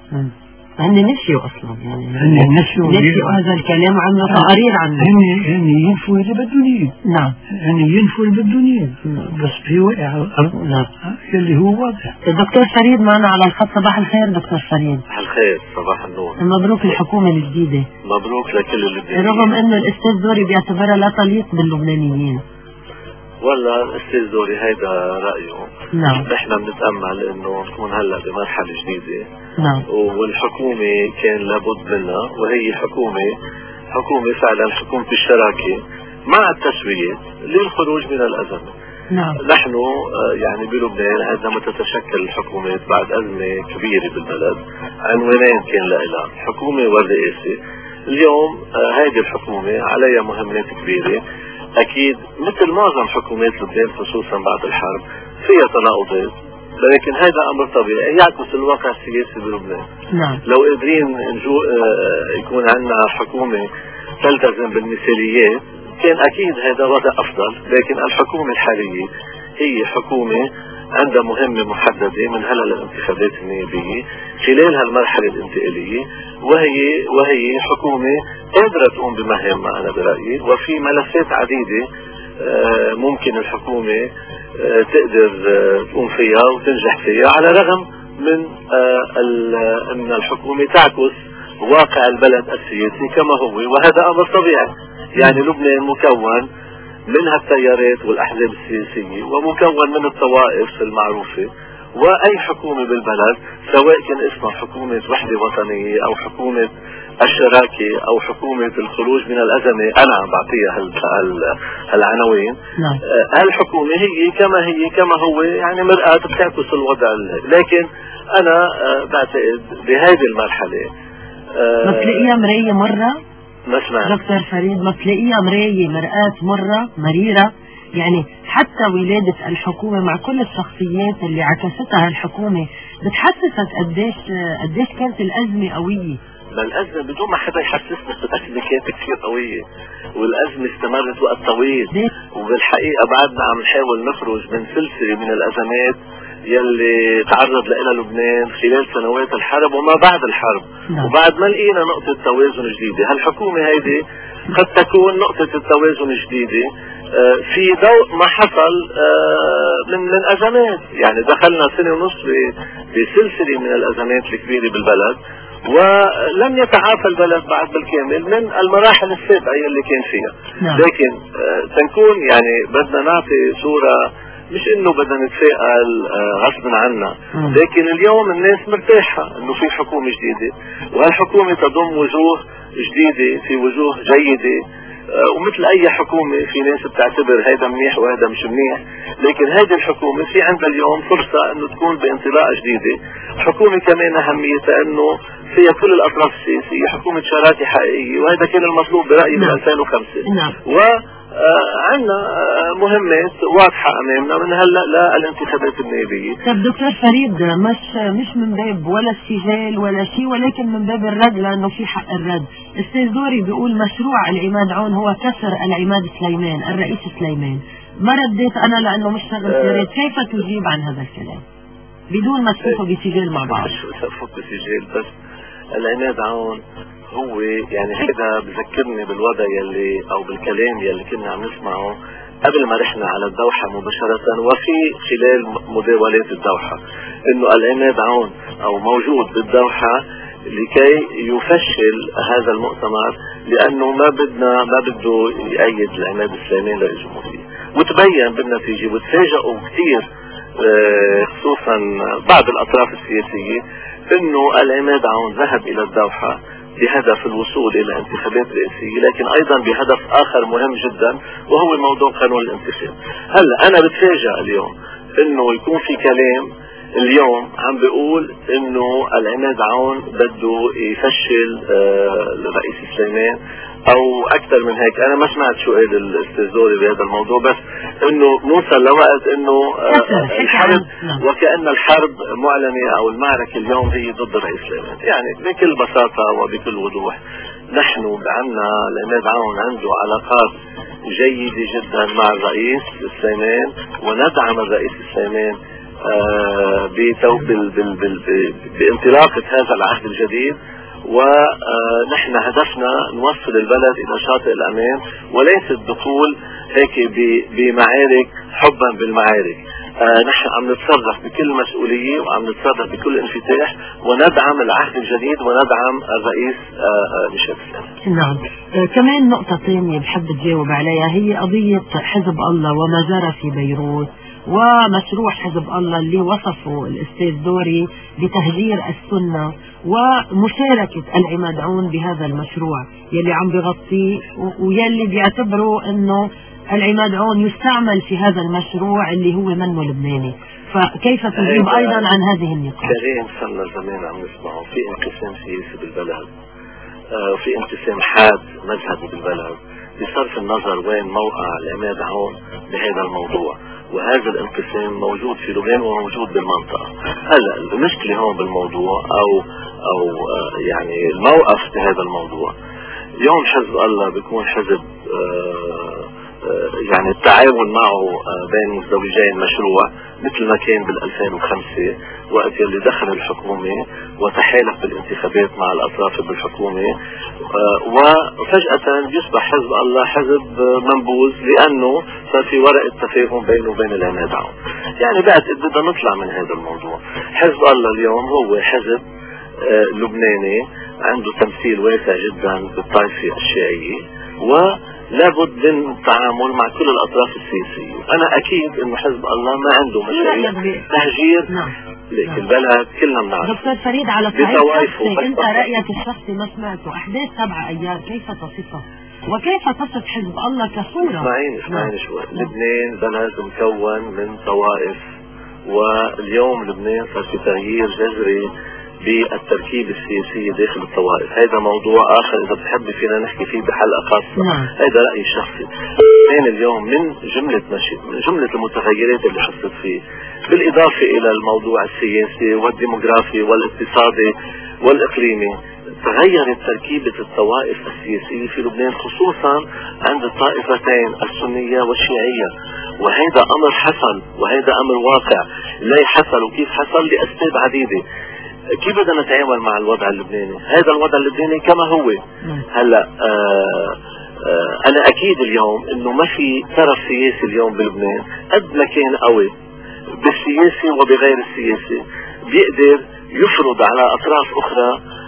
هن نسيوا أصلا، يعني نسيوا هذا الكلام وعملوا تقارير عنه. هن ينفوا اللي بدهم إياه. نعم. يعني ينفوا اللي بدهم إياه بس في وقع على الأرض. نعم. اللي هو واضح. الدكتور فريد معنا على الخط. صباح الخير دكتور فريد. صباح الخير، صباح النور. مبروك الحكومة الجديدة. مبروك لكل اللبنانيين. رغم أنه الأستاذ دوري بيعتبرها لا تليق باللبنانيين. ولا الاستاذ دوري هيدا رأيه. نعم. نحن بنتأمل انه نكون هلا بمرحلة جديدة. نعم. والحكومة كان لابد منها وهي حكومة فعلا حكومة الشراكة مع التسوية للخروج من الأزمة. نعم. نحن يعني بلبنان عندما تتشكل الحكومات بعد أزمة كبيرة بالبلد عنوانين كان لها، الحكومة والرئاسة. اليوم هذه الحكومة عليها مهمات كبيرة أكيد مثل معظم حكومات لبنان خصوصا بعد الحرب فيها تناقضات، لكن هذا أمر طبيعي يعكس الواقع السياسي بلبنان. نعم. لو قادرين يكون عندنا حكومة تلتزم بالمثاليات كان أكيد هذا وضع أفضل، لكن الحكومة الحالية هي حكومة عندها مهمة محددة من هلا للانتخابات النيابية خلال هالمرحلة الانتقالية، وهي حكومة قادرة تقوم بمهامها أنا برأيي، وفي ملفات عديدة ممكن الحكومة تقدر تقوم فيها وتنجح فيها، على رغم من أن الحكومة تعكس واقع البلد السياسي كما هو، وهذا أمر طبيعي. يعني لبنان مكون من هالتيارات والأحزاب السياسية ومكون من الطوائف المعروفة، وأي حكومة بالبلد سواء كان اسمها حكومة وحدة وطنية أو حكومة الشراكة أو حكومة الخروج من الأزمة أنا بعطيها هالعناوين. نعم. هالحكومة هي كما هو يعني مرآة بتعكس الوضع. لكن أنا بعتقد بهذه المرحلة ما تلاقيها مراية مرة نسمع دكتور فريد، ما تلاقيها مراية مرآة مرة مريرة، يعني حتى ولادة الحكومة مع كل الشخصيات اللي عكستها الحكومة بتحسسك قديش كانت الأزمة قوية. الأزمة بدون ما حدا يحسسنا الأزمة كانت كثير قوية، والأزمة استمرت وقت طويل، وبالحقيقة بعدنا عم نحاول نخرج من سلسلة من الأزمات يلي تعرض لها لبنان خلال سنوات الحرب وما بعد الحرب. نعم. وبعد ما لقينا نقطة توازن جديدة، هالحكومة هيدي قد تكون نقطة التوازن الجديدة في ضوء ما حصل من أزمات. يعني دخلنا سنة ونصف بسلسلة من الأزمات الكبيرة بالبلد، ولم يتعافى البلد بعد بالكامل من المراحل السابقة اللي كان فيها. لكن تنكون يعني بدنا نعطي صورة، مش انه بدنا نتفائل غصب عنا، لكن اليوم الناس مرتاحة انه في حكومة جديدة، وهالحكومة تضم وجوه جديدة في وجوه جيدة، ومثل اي حكومة في ناس بتعتبر هيدا منيح وهيدا مش منيح، لكن هيدي الحكومة في عندها اليوم فرصة انه تكون بانطلاقة جديدة. حكومة كمان اهميتها انه فيها كل الاطراف السياسية، حكومة شراكة حقيقية، وهذا كان المطلوب برأيي من 2005. عندنا مهمات واضحة أمامنا من هلأ للانتخابات النيابية. طب دكتور فريد، مش من باب ولا السجال ولا شيء، ولكن من باب الرد، لأنه في حق الرد. أستاذ دوري بيقول مشروع العماد عون هو كسر العماد سليمان، الرئيس سليمان. ما رديت أنا لأنه مش شغل فريد، كيف تجيب عن هذا الكلام بدون ما تفوتوا بسجال مع بعض؟ شو تفوت بسجال؟ بس العماد عون هو يعني هيدا بذكرني بالوضع يلي او بالكلام يلي كنا عم نسمعه قبل ما رحنا على الدوحة مباشرة، وفي خلال مداولات الدوحة، انه العماد عون او موجود بالدوحة لكي يفشل هذا المؤتمر، لانه ما بده يأيد العماد السليمان رئيس الجمهورية. وتبين بالنتيجة وتفاجئوا كثير خصوصا بعض الاطراف السياسية انه العماد عون ذهب الى الدوحة بهدف الوصول الى انتخابات رئاسية، لكن ايضا بهدف اخر مهم جدا، وهو موضوع قانون الانتخاب. هلا انا بتفاجأ اليوم انه يكون في كلام اليوم عم بيقول انه العماد عون بده يفشل الرئيس سليمان او اكثر من هيك. انا ما سمعت شو قال الاستاذ دوري بهذا الموضوع، بس انه نوصل لوقت انه الحرب وكأن الحرب معلنة او المعركة اليوم هي ضد الرئيس سليمان. يعني بكل بساطة وبكل وضوح نحن عندنا العماد عون عنده علاقات جيدة جدا مع الرئيس سليمان، وندعم الرئيس سليمان بانطلاقة هذا العهد الجديد، ونحن هدفنا نوصل البلد الى شاطئ الامان، وليس الدخول هيك بمعارك حبا بالمعارك. نحن عم نتصرف بكل مسؤولية وعم نتصرف بكل انفتاح، وندعم العهد الجديد وندعم الرئيس ميشيل سليمان. نعم. كمان نقطة ثانية بحب تجاوب عليها، هي قضية حزب الله وما جرى في بيروت، ومشروع حزب الله اللي وصفه الأستاذ دوري بتهجير السنة، ومشاركة العماد عون بهذا المشروع يلي عم بغطيه، ويلي بيعتبروا انه العماد عون يستعمل في هذا المشروع اللي هو منه لبناني. فكيف تجيب ايضا عن هذه النقاط؟ كريم صرنا زمان عم نسمعه في انقسام سياسي بالبلد، وفي انقسام حاد مذهبي بالبلد، بصرف النظر وين موقع العماد عون بهذا الموضوع. وهذا الانقسام موجود في لبنان وموجود بالمنطقة. هلا المشكلة هون بالموضوع او يعني الموقف بهذا الموضوع، اليوم حزب الله بيكون حزب يعني التعاون معه بين الزوجين مشروع، مثل ما كان بال2005 وقت اللي دخل الحكومة وتحالف بالانتخابات مع الأطراف بالحكومة، وفجأة يصبح حزب الله حزب منبوذ لأنه صار في ورقة تفاهم بينه وبين العماد عون. يعني بعتقد بدنا نطلع من هذا الموضوع. حزب الله اليوم هو حزب لبناني عنده تمثيل واسع جدا بالطائفة الشيعية، ولابد من التعامل مع كل الأطراف السياسية. أنا أكيد إنه حزب الله ما عنده مشاريع تهجير البلد، كلنا بنعرف. دكتور فريد، على صعيد شخصي أنت رأيك الشخصي ما سمعته، أحداث 7 أيار كيف تصفها؟ وكيف تصف حزب الله كصورة؟ اسمعيني شوي. لبنان بلد مكون من طوائف، واليوم لبنان صار في تغيير جذري بالتركيب السياسي داخل الطوائف. هذا موضوع آخر إذا بتحبي فينا نحكي فيه بحلقة خاصة. هذا رأيي الشخصي. اليوم من جملة المتغيرات اللي حصلت فيه، بالإضافة إلى الموضوع السياسي والديموغرافي والاقتصادي والإقليمي، تغيرت تركيبة الطوائف السياسية في لبنان، خصوصا عند الطائفتين السنية والشيعية. وهذا أمر حصل، وهذا أمر واقع. ليه حصل وكيف حصل؟ لأسباب عديدة. كيف بدنا نتعامل مع الوضع اللبناني؟ هذا الوضع اللبناني كما هو هلا. انا اكيد اليوم انه ما في طرف سياسي اليوم بلبنان قد ما كان قوي بالسياسي وبغير السياسي بيقدر يفرض على اطراف اخرى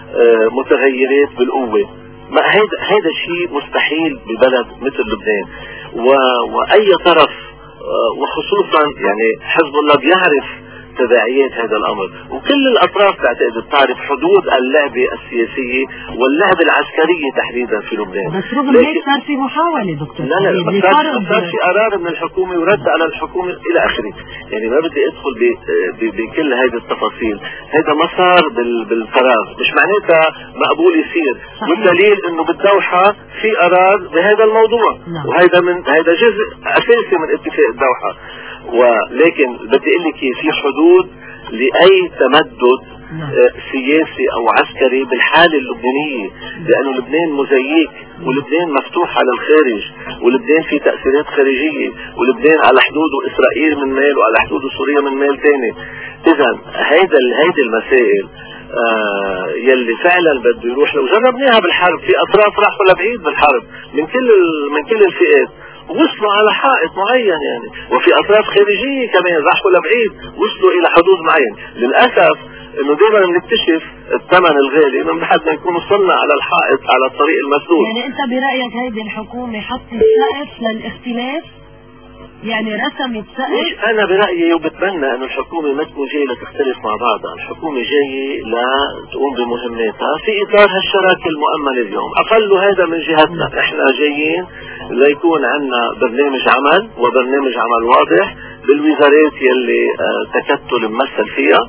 متغيرات بالقوة. ما هذا الشيء مستحيل ببلد مثل لبنان. وأي طرف وخصوصا يعني حزب الله بيعرف تداعيات هذا الأمر، وكل الأطراف تعرف حدود اللعبة السياسية واللعبة العسكرية تحديدا في لبنان. بس رغم هيك صار في محاولة دكتور. لا صار في قرار من الحكومة ورد على الحكومة إلى آخره. يعني ما بدي أدخل بكل هذه التفاصيل. هذا ما صار بالفراغ، مش معناتها مقبول يصير. والدليل إنه بالدوحة في قرار بهذا الموضوع. وهذا جزء أساسي من اتفاق الدوحة. ولكن بدي اقول لك في حدود لاي تمدد سياسي او عسكري بالحالة اللبنانية، لانه لبنان مزيك، ولبنان مفتوح على الخارج، ولبنان في تأثيرات خارجية، ولبنان على حدوده اسرائيل من ميل وعلى حدوده سوريا من ميل تاني. اذا هيدي المسائل يلي فعلا بده يروح. لو جربناها بالحرب في اطراف راحوا لبعيد بالحرب من كل الفئات وصلوا على حائط معين يعني، وفي اطراف خارجية كمان راحوا لبعيد وصلوا الى حدود معين. للأسف انه دائما بنكتشف الثمن الغالي من بعد ما نكون وصلنا على الحائط على الطريق المسدود. يعني انت برأيك هيدي الحكومة حطت سقف للاختلاف؟ يعني رسمت سقف؟ انا برأيي وبتمنى انه الحكومة ما تكون جاية لتختلف مع بعضها. الحكومة جاية لتقوم بمهماتها في اطار هالشراكة المؤمنة اليوم. اقل هذا من جهتنا، احنا جايين ليكون عندنا برنامج عمل وبرنامج عمل واضح بالوزارات يلي تكتل ممثل فيها،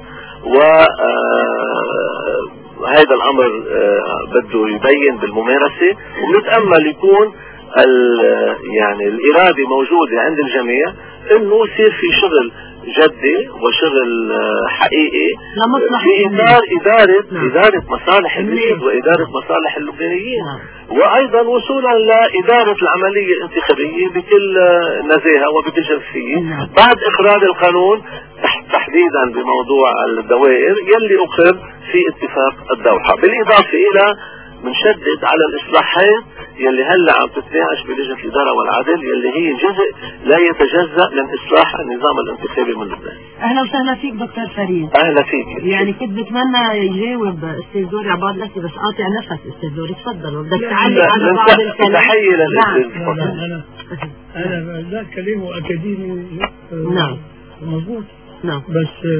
وهذا الامر بده يبين بالممارسة، ونتأمل يكون يعني الإرادة موجودة عند الجميع انه يصير في شغل جدي وشغل حقيقي في إدارة مصالح البلاد وإدارة مصالح اللبنانيين، وأيضا وصولا لإدارة العملية الانتخابية بكل نزاهة وبكل شفافية بعد إقرار القانون تحديدا بموضوع الدوائر يلي أقر في اتفاق الدوحة. بالإضافة إلى بنشدد على الإصلاحات يلي هلا عم تتناقش بلجنة الإدارة والعدل يلي هي جزء لا يتجزأ من إصلاح النظام الانتخابي من لبنان. أهلا وسهلا فيك دكتور فريد. أهلا فيك. يعني كنت بتمنى يجاوب أستاذ زوري عباد لك بس قاطع نفس. أستاذ زوري تفضل وبدك تعلق على بعض الكلام. تحية أنا ذا كلامه أكاديمي. نعم مضبوط. نعم. بس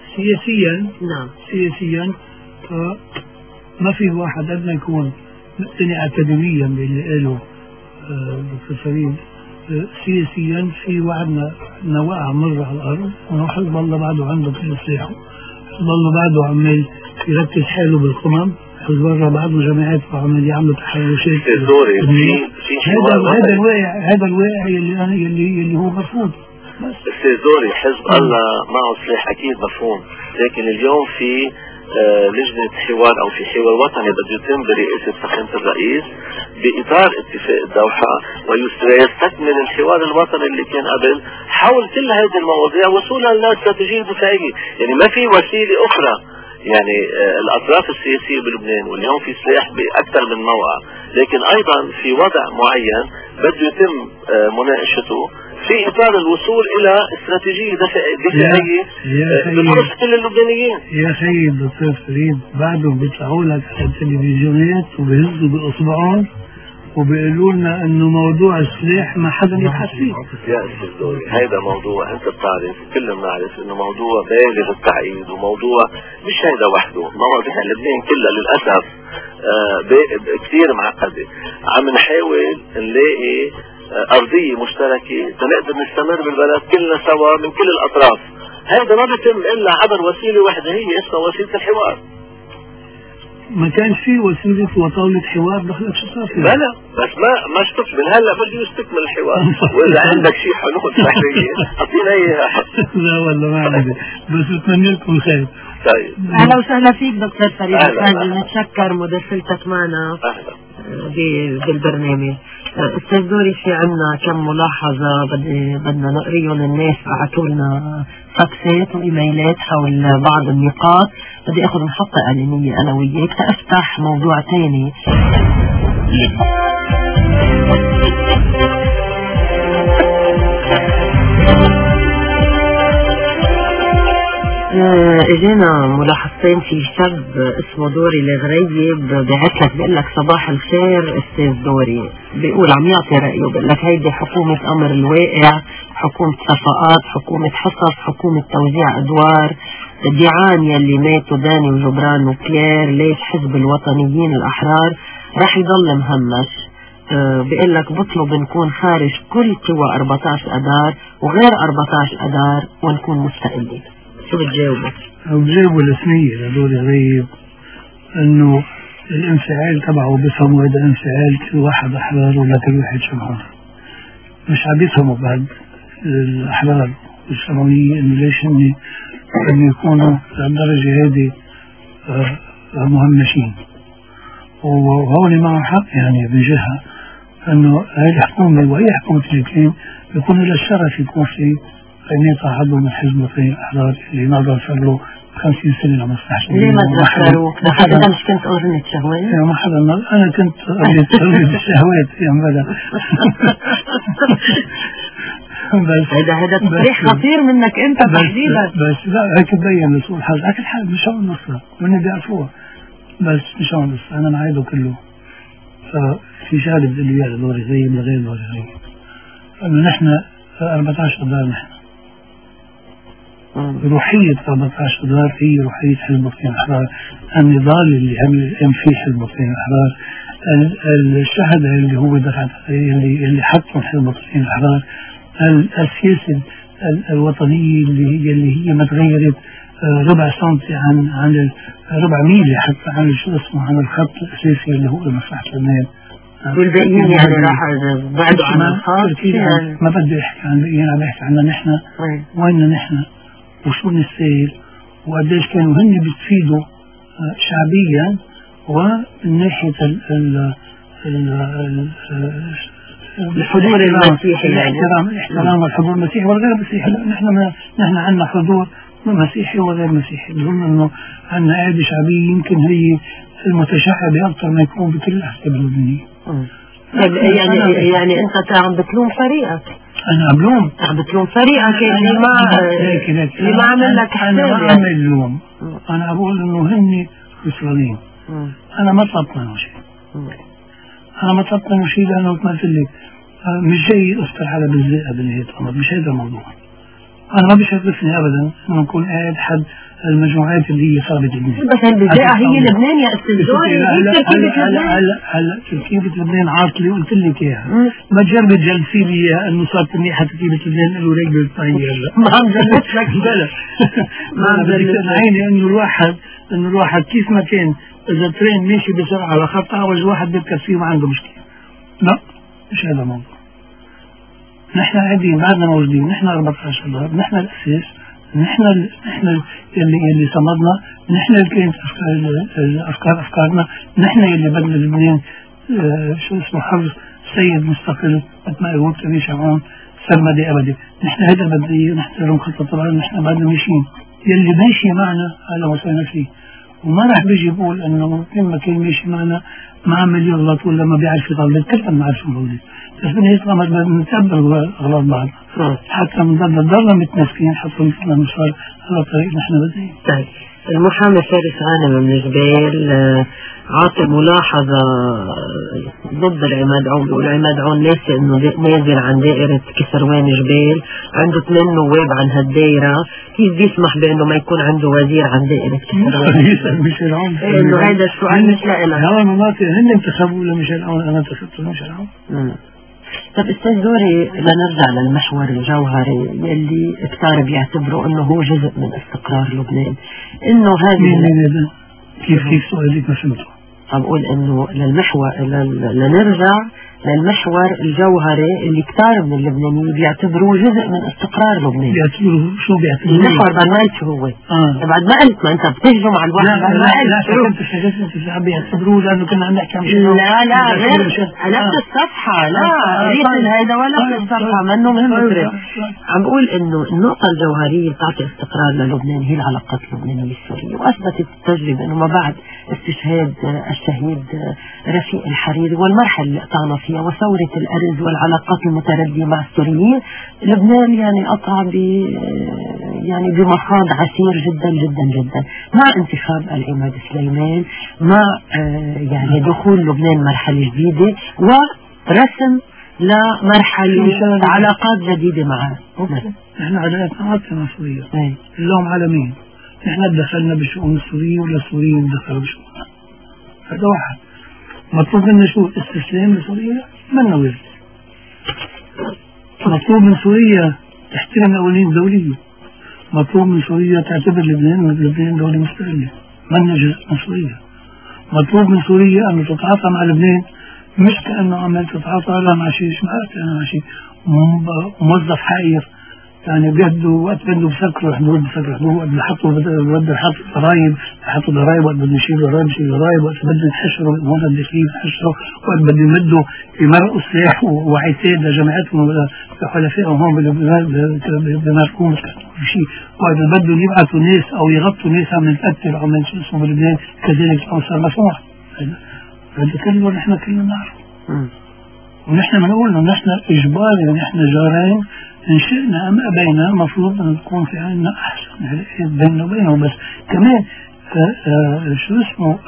سياسيا ما في واحد قد ما يكون مقتنع أكاديميا باللي قاله دكتور فريد. سياسيا في وعدنا وقع مرة على الأرض، وحزب الله بعده عنده كل سلاحه، حزب الله بعده عمال يركز حاله بالقمم، حزب الله بعده جماعات وعمال يعملوا تحرشات. هذا الواقع يلي هو مرفوض. استاذ زوري حزب الله معه سلاح أكيد مفهوم، لكن اليوم في لجنة حوار او في حوار وطني بده يتم برئاسة فخامة الرئيس بإطار اتفاق الدوحة، ويستكمل الحوار الوطني اللي كان قبل حول كل هذه المواضيع وصولا لاستراتيجية دفاعية. يعني ما في وسيلة اخرى. يعني الاطراف السياسية بلبنان واليوم في سلاح باكثر من موقع، لكن ايضا في وضع معين بده يتم مناقشته في اطار الوصول الى استراتيجية دفاعية بخصوص كل اللبنانيين. يا سيد دكتور فريد بعدهم بيطلعوا لك على التلفزيونات وبيهزوا باصبعهم وبيقولوا لنا انه موضوع السلاح ما حدا يبحث فيه. يا استاذ دوري هذا موضوع انت بتعرف كلنا بنعرف انه موضوع بالغ التعقيد، وموضوع مش هذا وحده، مواضيع لبنان كلها للاسف كثير معقده. عم نحاول نلاقي ارضيه مشتركه تنقدر نستمر بالبلد كلنا سوا من كل الاطراف. هذا ما بيتم الا عبر وسيله واحده هي اسمها وسيله الحوار. ما كان في وسيلة وطاولة حوار دخلت شو صار فيها؟ بلا بس ما استكمل. هلا بده يستكمل الحوار. واذا عندك شيء حلول فعلية اعطينا اياها. لا والله ما عندي، بس بتمنى لكم الخير. طيب اهلا وسهلا فيك دكتور فريد. نتشكر مداخلتك معنا بالبرنامج. استاذ دوري في عنا كم ملاحظة بدنا نقريهم. الناس بعثوا لنا فاكسات وايميلات حول بعض النقاط. بدي اخذ محطة اعلانية انا وياك تفتح موضوع ثاني. اجينا ملاحظتين في شاب اسمه دوري الغريب بعت لك بيقول لك صباح الخير استاذ دوري، بيقول عم يعطي رايه، بيقول لك هيدي حكومه امر الواقع، حكومه صفقات، حكومه حصص، حكومه توزيع ادوار، الديعان يلي ماتوا داني وجبران وكلير، ليش حزب الوطنيين الاحرار راح يضل مهمش. بيقول لك بطلب نكون خارج كل قوى 14 اذار وغير 14 اذار ونكون مستقلين. شو بتجاوبه؟ بجاوبه الاسمية لدول غريب انه الانفعال تبعه بيفهموا هذا الانفعال كل واحد احرار ولا كل واحد شمعان، مش عم يفهموا بعد الاحرار والشمعية انه ليش ان يكونوا للدرجة هذه مهمشين. وهون معهم حق يعني بجهة انه هاي الحكومة واي حكومة الاثنين بيكون لها الشرف يكون في قيمتها عضو من حزب الوطنيين الاحرار اللي ناظر صار له 50 سنة لمصلحة. ليه ما تذكروك؟ لحد انت مش كنت قرنة شهوات؟ ما حدا انا كنت قرنة الشهوات يا مبلا. هذا تصريح خطير منك انت تحديدا. بس لا هيك تبين لسوء الحظ، هيك الحال مش هون نصها وإني بيعرفوها، بس مش هون نصها أنا معيده كله. ففي شهادة اللي هي دوري غريب لغير دوري غريب إنه نحن 14 دار، نحن روحية 14 دار هي روحية حزب الوطنيين الأحرار، النضال اللي هم فيه حزب الوطنيين الأحرار، الشهداء اللي هو دفعت اللي حطوا حزب الوطنيين الأحرار، السياسة الوطنية اللي هي ما تغيرت ربع سنتي عن ربع ميل حتى عن شو اسمه عن الخط الأساسي اللي هو مصلحة لبنان. والباقيين يعني راح بعدوا عن الخط. ما بدي أحكي عن الباقيين، عم بحكي عنا نحن وين نحن وشو نستاهل وقديش كانوا هن بتفيدوا شعبيا ومن ناحية الحضور المسيحي، الاحترام والحضور المسيحي والغير مسيحي. نحن عندنا حضور مسيحي وغير مسيحي، بظن انه عندنا قاعدة شعبية يمكن هي المتشعبة اكثر ما يكون بكل الاحزاب اللبنانية. يعني انت عم بتلوم فريقك. انا عم بتلوم فريقك اللي ما عمل لك حساب. انا ما عمل لوم، انا بقول انه هن خسرانين. انا ما طلبت منه شيء، أنا ما طلبت منه شيء لأنه قلت لك مش جاي أفطر على بالزئة بنهاية الأمر، مش هذا الموضوع. أنا ما بيشرفني أبدا إنه نكون قاعد حد المجموعات اللي هي صارت لبنان. بس البداية هي لبنان يا أستاذ دوري. هلا تركيبة لبنان عاطلة قلت لك إياها. ما تجرب تجلسي لي إياها إنه صارت منيحة تركيبة لبنان إنه رجل الطير. ما عم جلس لك بلا. ما عم جلس عيني إنه الواحد كيف ما كان إذا ترين ماشي بسرعة على خط أول واحد بيركب فيه ما عنده مشكلة. لا مش هذا الموضوع. نحن قاعدين بعدنا موجودين، نحن 14 دار، نحن الأساس، نحن اللي صمدنا، نحن اللي كانت أفكارنا، نحن اللي بدنا لبنان شو اسمه حرز سيد مستقل مثل ما يقول كبير شمعون سرمدي أبدي. نحن هذا بدي نحترم خطة طبعا، نحن بعدنا ماشيين يلي ماشي معنا هلا وصلنا فيه، وما راح بيجي يقول انه لما كان ماشي معنا ما عمل يغلط ولا ما بيعرف يغلط، كلنا بنعرف نغلط، بس بنهاية الأمر بنتقبل غلط بعض حتى نضلنا متمسكين حتى نوصل على طريق نحن بدين. طيب المحامي فارس غانم من جبال عاطي ملاحظة ضد العماد عون، بيقول عماد عون ناسي انه نازل عن دائرة كسروان جبال، عنده 8 نواب عن هالدائرة، كيف بيسمح بانه ما يكون عنده وزير عن دائرة كسروان؟ ميشيل عون انه هذا السؤال مش لإلك. هذا المناطق هن انتخبوا لميشيل عون، انا انتخبت لميشيل عون. طب استاذ دوري لنرجع للمحور الجوهري يلي كتار بيعتبروا انه هو جزء من استقرار لبنان، انه هذه كيف سؤالك ما فهمته؟ عم بقول انه لنرجع للمحور الجوهري اللي كتار من اللبنانيين بيعتبروه جزء من استقرار لبنان. بيعتبروه شو بيعتبروه؟ المحور بعد ما قلت شو هو؟ بعد ما قلت، ما انت بتهجم على الواحد بعد ما قلت. لا بيعتبروه لانه كنا عم نحكي عن لا غير نفس الصفحة، لا ريت هذا ولا نفس الصفحة منه مهم. عم بقول انه النقطة الجوهرية بتاعت استقرار للبنان هي العلاقات اللبنانية السورية، واثبتت التجربة انه ما بعد استشهاد الشهيد رفيق الحريري والمرحلة اللي قطعنا فيها وثورة الأرز والعلاقات المتردية مع السوريين، لبنان يعني قطع يعني بمخاض عسير جدا جدا جدا مع انتخاب العماد سليمان، مع يعني دخول لبنان مرحلة جديدة ورسم لمرحلة علاقات جديدة معه. احنا علاقاتنا سورية، اللوم على مين؟ احنا دخلنا بالشؤون السورية ولا السوريين دخلوا بشؤوننا؟ هذا واحد. مطلوب منا شو؟ استسلام لسوريا؟ منا ورد. مطلوب من سوريا تحترم القوانين الدولية. مطلوب من سوريا تعتبر لبنان دولة مستقلة، منا جزء من سوريا. مطلوب من سوريا أن تتعاطى مع لبنان مش كأنه عمال تتعاطى لا مع شيء مع شيء موظف حائر، يعني بيده وقت بده بسكروا حدود وقت بحطوا ضرايب بحطوا ضرايب، وقت بده يشيلوا ضرايب يشيلوا ضرايب، وقت بده يحشروا الامور الداخليه يحشروا، وقت بده يمدوا يمرقوا سلاح وعتاد لجماعتهم لحلفائهم هون بمركون شيء، وقت بدهم يبعثوا ناس او يغطوا ناس عم نتقتل او من شو اسمه بلبنان كذلك صار مسموح. هذا كله نحن كلنا نعرف، ونحن بنقول انه نحن اجباري ونحن جارين إن شئنا أم أبينا مفروض أن تكون في عنا أحسن علاقات بيننا وبينهم. بس كمان شو اسمه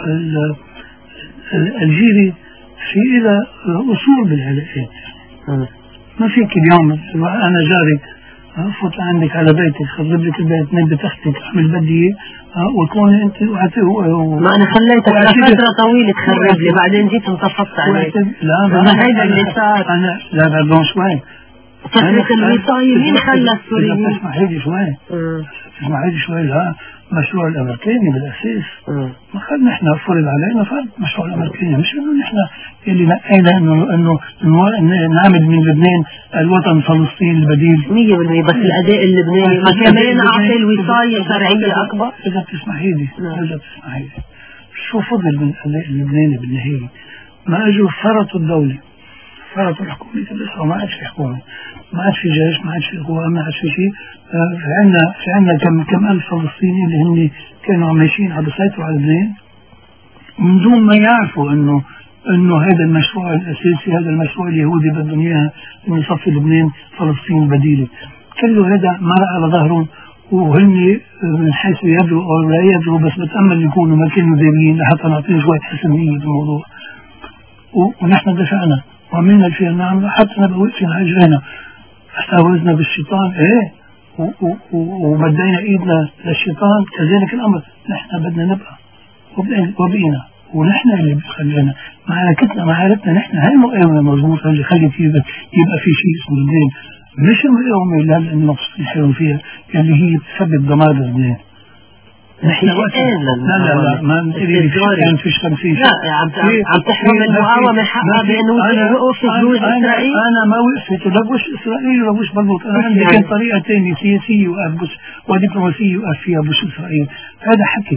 الجيري في إلى أصول بالعلاقات. ما فيك اليوم أنا جاري فوت عندك على بيتك خرب لك البيت نام بتختك أعمل بدي وتكون أنت ما أنا خليتك لفترة طويلة تخرب لي بعدين جيت انتفضت عليك. لا هيدا اللي صار. أنا لا بعدون شوي فترة الوصاية مين خلى السوريين؟ تسمحي لي شوي لا مشروع الأمريكاني بالأساس ما خلنا نحن فرض علينا فرض مشروع الأمريكاني، مش إنه نحن اللي نقينا إنه نعمل من لبنان الوطن الفلسطيني البديل 100%. بس الأداء اللبناني ما كمان أعطي الوصاية شرعية أكبر. إذا بتسمحي لي شو فضل من الأداء اللبناني بالنهاية؟ ما أجوا فرطوا الدولة، فرطوا الحكومة بس ما عادش في حكومة، ما عادش في جيش، ما عادش في قوة، ما عادش في شيء. في عندنا كم ألف فلسطيني اللي هن كانوا عم ماشيين عم يسيطروا على لبنان من دون ما يعرفوا إنه هذا المشروع الأساسي، هذا المشروع اليهودي بدهم إياه إنه يصفي لبنان فلسطين بديلة. كله هذا مرق على ظهرهم، وهن من حيث يدروا أو لا يدروا بس بتأمل يكونوا ما كانوا دارين لحتى نعطيهم شوية حسنية بالموضوع. ونحن دفعنا وعملنا اللي فينا نعمل، حتى نبقى واقفين على رجلينا استعوذنا بالشيطان ومدينا ايدنا للشيطان، كذلك الامر نحن بدنا نبقى وبقينا، ونحن اللي بخلينا معاركتنا نحن هاي المقاومة المضبوطة اللي خلت يبقى في شيء اسمه لبنان، مش المقاومة اللي المقصودين حلو فيها اللي هي تسبب دمار لبنان. نحن لا ما كان فيش 50 لا عم تحرم المقاومة حقها بأنه وقف جنود إسرائيل. أنا ما وقفت لبوش إسرائيل ولبوش بلوط، أنا عندي كان طريقة تانية سياسية وقف ودبلوماسية وقف فيها بوش إسرائيل. هذا حكي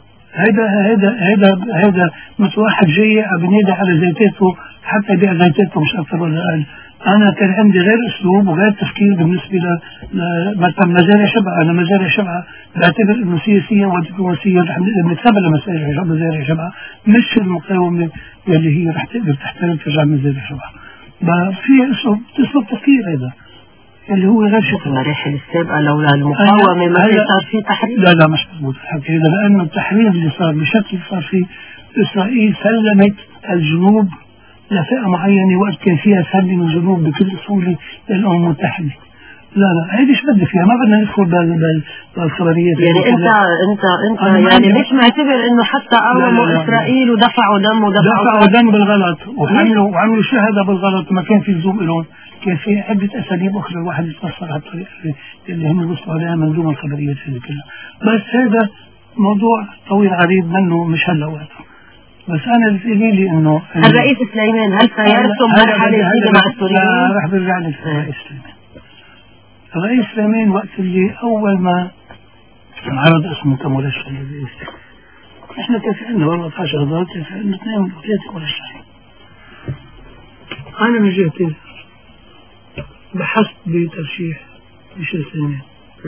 هذا مثل واحد جاي بنادي على زيتاته حتى يبيع زيتاته مش أكثر ولا أقل. أنا كان عندي غير أسلوب وغير تفكير بالنسبة مثلا مزارع شبعة. أنا مزارع شبعة بعتبر إنه سياسية ودبلوماسية رح نتقبل مزارع شبعة، مش المقاومة اللي هي رح تقدر تحترم ترجع مزارع شبعة. في أسلوب تفكير هذا اللي هو غير شكل. المراحل السابقة لولا المقاومة ما صار في تحرير. لا مش مضبوط الحكي هذا، لأنه التحرير اللي صار بشكل صار فيه إسرائيل سلمت الجنوب لفئة معينة وقت كان فيها سلم الجنوب بكل سهولة للأمم المتحدة. لا هيدي ايش بدي فيها، ما بدنا ندخل بالخبريات. يعني انت يعني مش معتبر انه حتى قاوموا اسرائيل ودفعوا دم بالغلط وعملوا شهادة بالغلط وما كان في لزوم لهم، كان في عدة اساليب اخرى الواحد يتوصل على الطريقة اللي هم وصلوا عليها من دون الخبريات هذه كلها. بس هذا موضوع طويل عريض منه مش هلا وقته. بس أنا اللي تقولي لي إنه الرئيس سليمان هل سيرسم مرحلة جديدة مع السوريين؟ لا راح برجع لك الرئيس سليمان وقت اللي أول ما عرض اسمه كمرشح للرئيس، إحنا كان في عندنا 14 غضات، كان في عندنا 2 و 3 مرشحين. أنا من جهتي بحثت بترشيح ميشيل سليمان،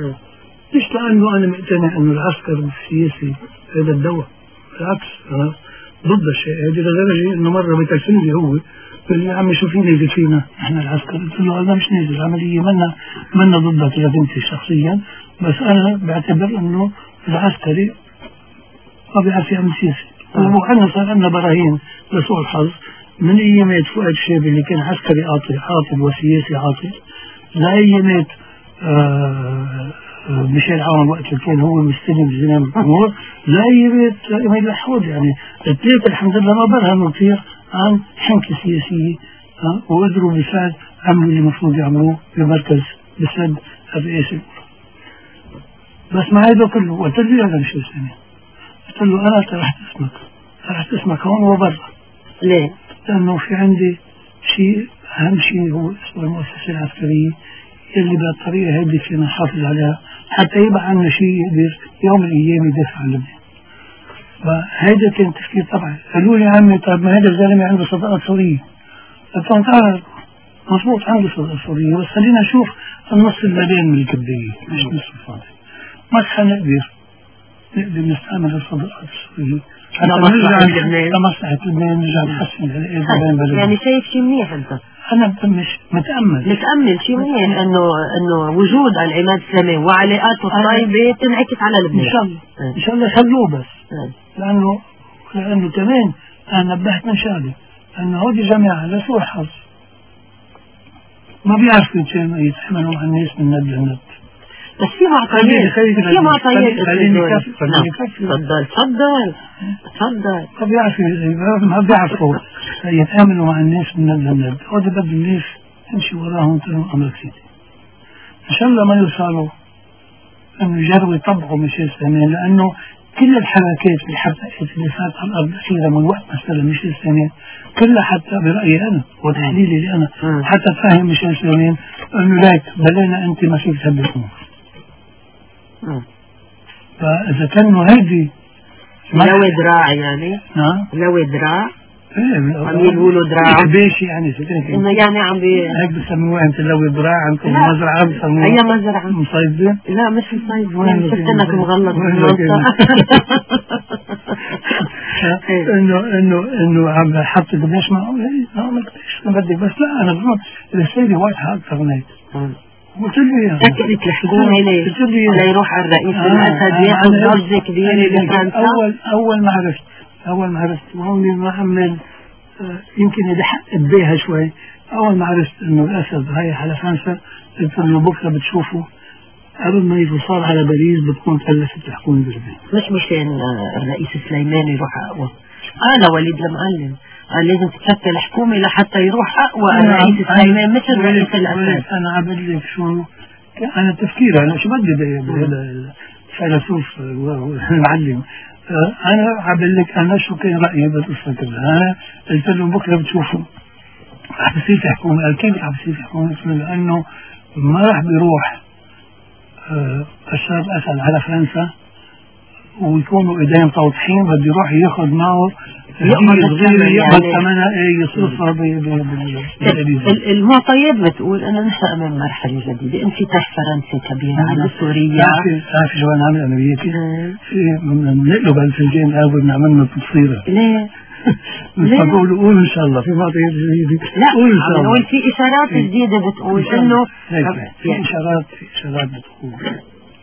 مش لأنه أنا مقتنع إنه العسكر السياسي هذا الدواء، بالعكس ضد الشيء هذا لدرجة إنه مرة بتكلمني هو قال لي يا عمي شو في نازل فينا إحنا العسكر. قلت له أنا مش نازل، العملية منا ضدك أنت شخصيا، بس أنا بعتبر إنه العسكري ما بيعرف يعمل سياسي. وعندنا صار عندنا براهين لسوء الحظ من أيامات فؤاد الشابي اللي كان عسكري عاطل وسياسي عاطل، لأيامات ميشيل عون وقت اللي كان هو مستلم زمام الأمور، لأيامات إمام الحوض. يعني الثلاثة الحمد لله ما برهنوا كثير عن حنكة سياسية، وقدروا بالفعل عملوا اللي المفروض يعملوه بمركز بسد الرئاسي. بس مع هذا كله قلت له هذا مش اسمي، قلت له أنا طرحت اسمك هون وبرا. ليه؟ لأنه في عندي شيء أهم شيء هو اسمه المؤسسة العسكرية اللي بالطريقة هذه فينا نحافظ عليها حتى يبقى عندنا شيء يقدر يوم من الأيام يدافع عن لبنان. فهذا كان تفكير طبعا. قالوا لي يا عمي طيب ما هذا الزلمة عنده صداقات سورية. قلت لهم تعال مضبوط عنده صداقات سورية، بس خلينا نشوف النص المليان من الكبدية مش نص الفاضي. ما حنقدر نستعمل الصداقات السورية لمصلحة لبنان، نرجع نحسن العلاقات. يعني شايف شيء منيح أنت؟ أنا مش متأمل شيء منيح إنه وجود العماد الإسلامي وعلاقاته الطيبة تنعكس على لبنان. إن شاء الله يخلوه بس لأنه كمان أنا نبهت من شغلة أنه هودي جماعة لسوء الحظ ما بيعرفوا يتحملوا مع الناس من ند لند. بس في معطيات تفضل. ما بيعرفوا يتعاملوا مع الناس من ند لند. هذا بدل الناس تمشي وراهم تلو أمر سيدي. إن شاء الله ما يوصلوا أنه يجروا يطبقوا ميشيل سليمان، لأنه كل الحركات اللي صارت على الأرض الأخيرة من وقت مثلا ميشيل سليمان كلها حتى برأيي أنا وتحليلي لي أنا حتى تفهم ميشيل سليمان أنه لاك بلينا أنت ما فيك تهبط أمور. فإذا كانوا هذه لو دراع يعني لو دراع عم يقولوا دراع بيش يعني إنه يعني عم هيك بسموها أنت لو دراع عندكم مزرعة بسموها أي مزرعة مصيدة؟ لا مش مصيدة، شفت إنك مغلط إنه عم حط قديش معقول ما قديش بدك. بس لا أنا بظن الرسالة واضحة أكثر من هيك. قلت له شكلت الحكومة ليه؟ ليروح على الرئيس الأسد ياخذ ضجة كبيرة بفرنسا. أول ما عرفت وهون ما عمل يمكن إذا حقت بيها شوي. أول ما عرفت إنه الأسد رايح على فرنسا قلت له بكرة بتشوفوا قبل ما يوصل على باريس بتكون تلفت الحكومة بلبنان. مش مشان الرئيس سليمان يروح أقوى. أنا وليد المعلم قال لازم تتشكل الحكومة لحتى يروح أقوى الرئيس سليمان مش الرئيس الأسد. أنا عبد لك شو أنا تفكيري أنا شو بدي بهذا الفيلسوف المعلم. أنا عبد لك أنا شو كان رأيي بالقصة كلها. أنا قلت له بكرة بتشوفوا رح بصير في حكومة. قال كيف رح بصير في حكومة؟ لأنه ما رح بيروح بشار الأسد على فرنسا ويكونوا إيدين توضحين بده يروح ياخذ معه يقبض ثمنها يصرفها المعطيات بتقول أنه نحن أمام مرحلة جديدة. انفتاح فرنسي كبير على سوريا. تعرف شو نعمل أمريكي؟ نقلب الفنجان قهوة بنعمل لنا تصيرة. ليه؟ بقول قول إن شاء الله في معطيات جديدة. لا قول إن شاء الله. في إشارات جديدة بتقول إنه في إشارات بتقول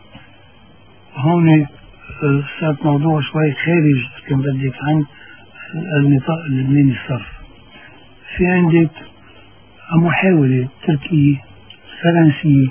هون صار موضوع شوي خارج كان بدك عن النطاق اللبناني الصرف. في عندك محاولة تركية فرنسية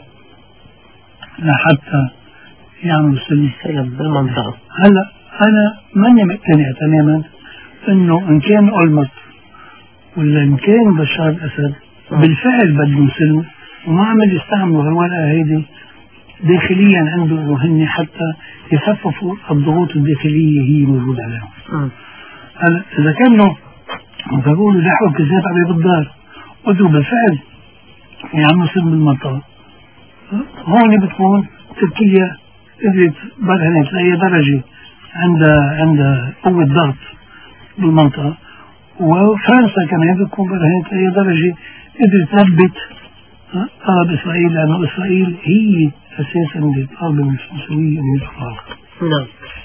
لحتى يعملوا سلسلة بالمنطقة. هلا أنا ماني مقتنع تماما إنه إن كان أولمرت ولا إن كان بشار الأسد بالفعل بدهم سلم وما عمل يستعملوا هالورقة هيدي داخليا عندهم وهن حتى يخففوا الضغوط الداخلية هي موجودة عليهم. هلا إذا كانوا بقولوا لحقوا كذاب عليه بالدار قدروا بالفعل يعملوا سلم بالمنطقة، هون بتكون تركيا قدرت برهنت لأي درجة عند قوة ضغط بالمنطقة، وفرنسا كمان بتكون برهنت لأي درجة قدرت تثبت طلب إسرائيل، لأنه إسرائيل هي أساسا اللي طالبة من الفرنسوية من الخارق. نعم.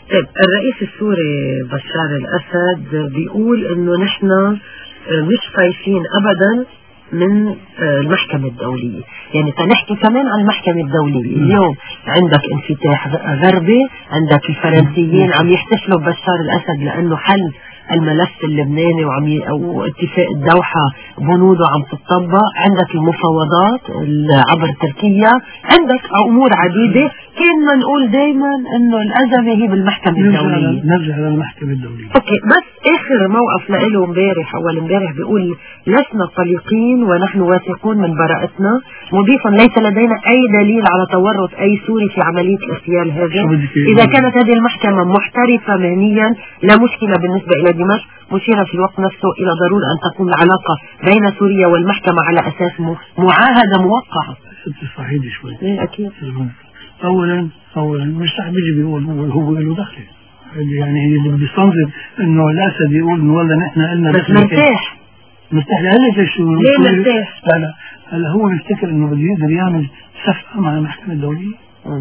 طيب الرئيس السوري بشار الأسد بيقول إنه نحن مش خايفين أبدا من المحكمة الدولية. يعني تنحكي كمان عن المحكمة الدولية. اليوم عندك انفتاح غربي، عندك الفرنسيين عم يحتفلوا ببشار الأسد لأنه حل الملف اللبناني واتفاق الدوحة بنوده عم تطبق، عندك المفاوضات عبر تركيا، عندك أمور عديدة. كنا نقول دايما انه الأزمة هي بالمحكمة الدولية. نرجع للمحكمة الدولية. اوكي، بس اخر موقف له امبارح اول امبارح بيقول لسنا قلقين ونحن واثقون من براءتنا، مضيفا ليس لدينا اي دليل على تورط اي سوري في عملية الاغتيال هذا. اذا كانت هذه المحكمة محترفة مهنيا لا مشكلة بالنسبة الى دمشق، مشيرا في الوقت نفسه الى ضرورة ان تكون العلاقة بين سوريا والمحكمة على اساس معاهدة موقعة. صحيح شوي. ايه اكيد. اولا مش صح بيجي بيقول هو له دخل، يعني اللي بيستنظر انه الاسد يقول انه والله نحن قلنا بس مرتاح هلا شو ليه مرتاح؟ لا هلا هو بيفتكر انه بده يقدر يعمل صفقه مع المحكمه الدوليه.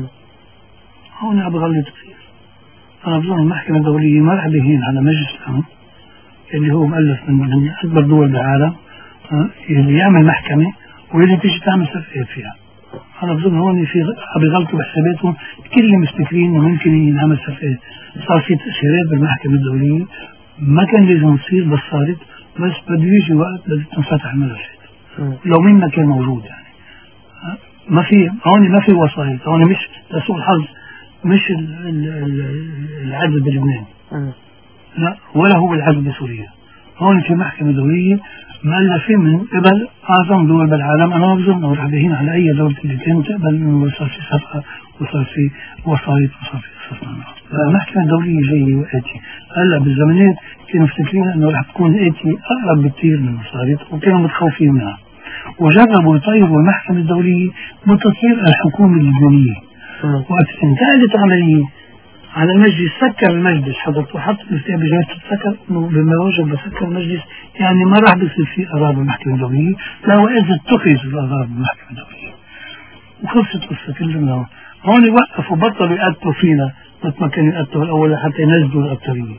هون عم بغلط كثير. انا بظن المحكمه الدوليه ما رح بيهين على مجلس الامن اللي هو مؤلف من اكبر دول بالعالم اللي يعمل محكمه ويجي تيجي تعمل صفقات فيها. أنا بظن هون في عم يغلطوا بحساباتهم، كل مستفكرين إنه ممكن ينعمل صفقات. صار في تأشيرات بالمحكمة الدولية ما كان لازم تصير بس صارت، بس بده يجي وقت بده تنفتح الملفات. لو مين ما كان موجود يعني ما في هون ما في وسائط، هون مش لسوء الحظ مش العدل بلبنان لا ولا هو العدل بسوريا. هون في محكمة دولية مؤلفة من قبل أعظم دول بالعالم. أنا بظن أنه رح بهين على أي دولة اللي كانت تقبل إنه صار في صفقة وصار في وسائط وصار في قصص. المحكمة الدولية جاية وآتي. هلا بالزمانات كانوا مفتكرين إنه رح تكون آتي أقرب بكثير من الوسائط وكانوا متخوفين منها، وجربوا يطيروا المحكمة الدولية بتطهير الحكومة اللبنانية. وقت انتهت العملية على المجلس سكر المجلس حضرته وحط المفتاح بجهاز تتذكر انه بما وجب بسكر المجلس، يعني ما راح بيصير في قرار بالمحكمة الدولية لو اذا اتخذ القرار بالمحكمة الدولية وخلصت قصة كلنا. هون وقفوا بطلوا يقتلوا فينا مثل ما كانوا يقتلوا الاول حتى ينزلوا القتالية.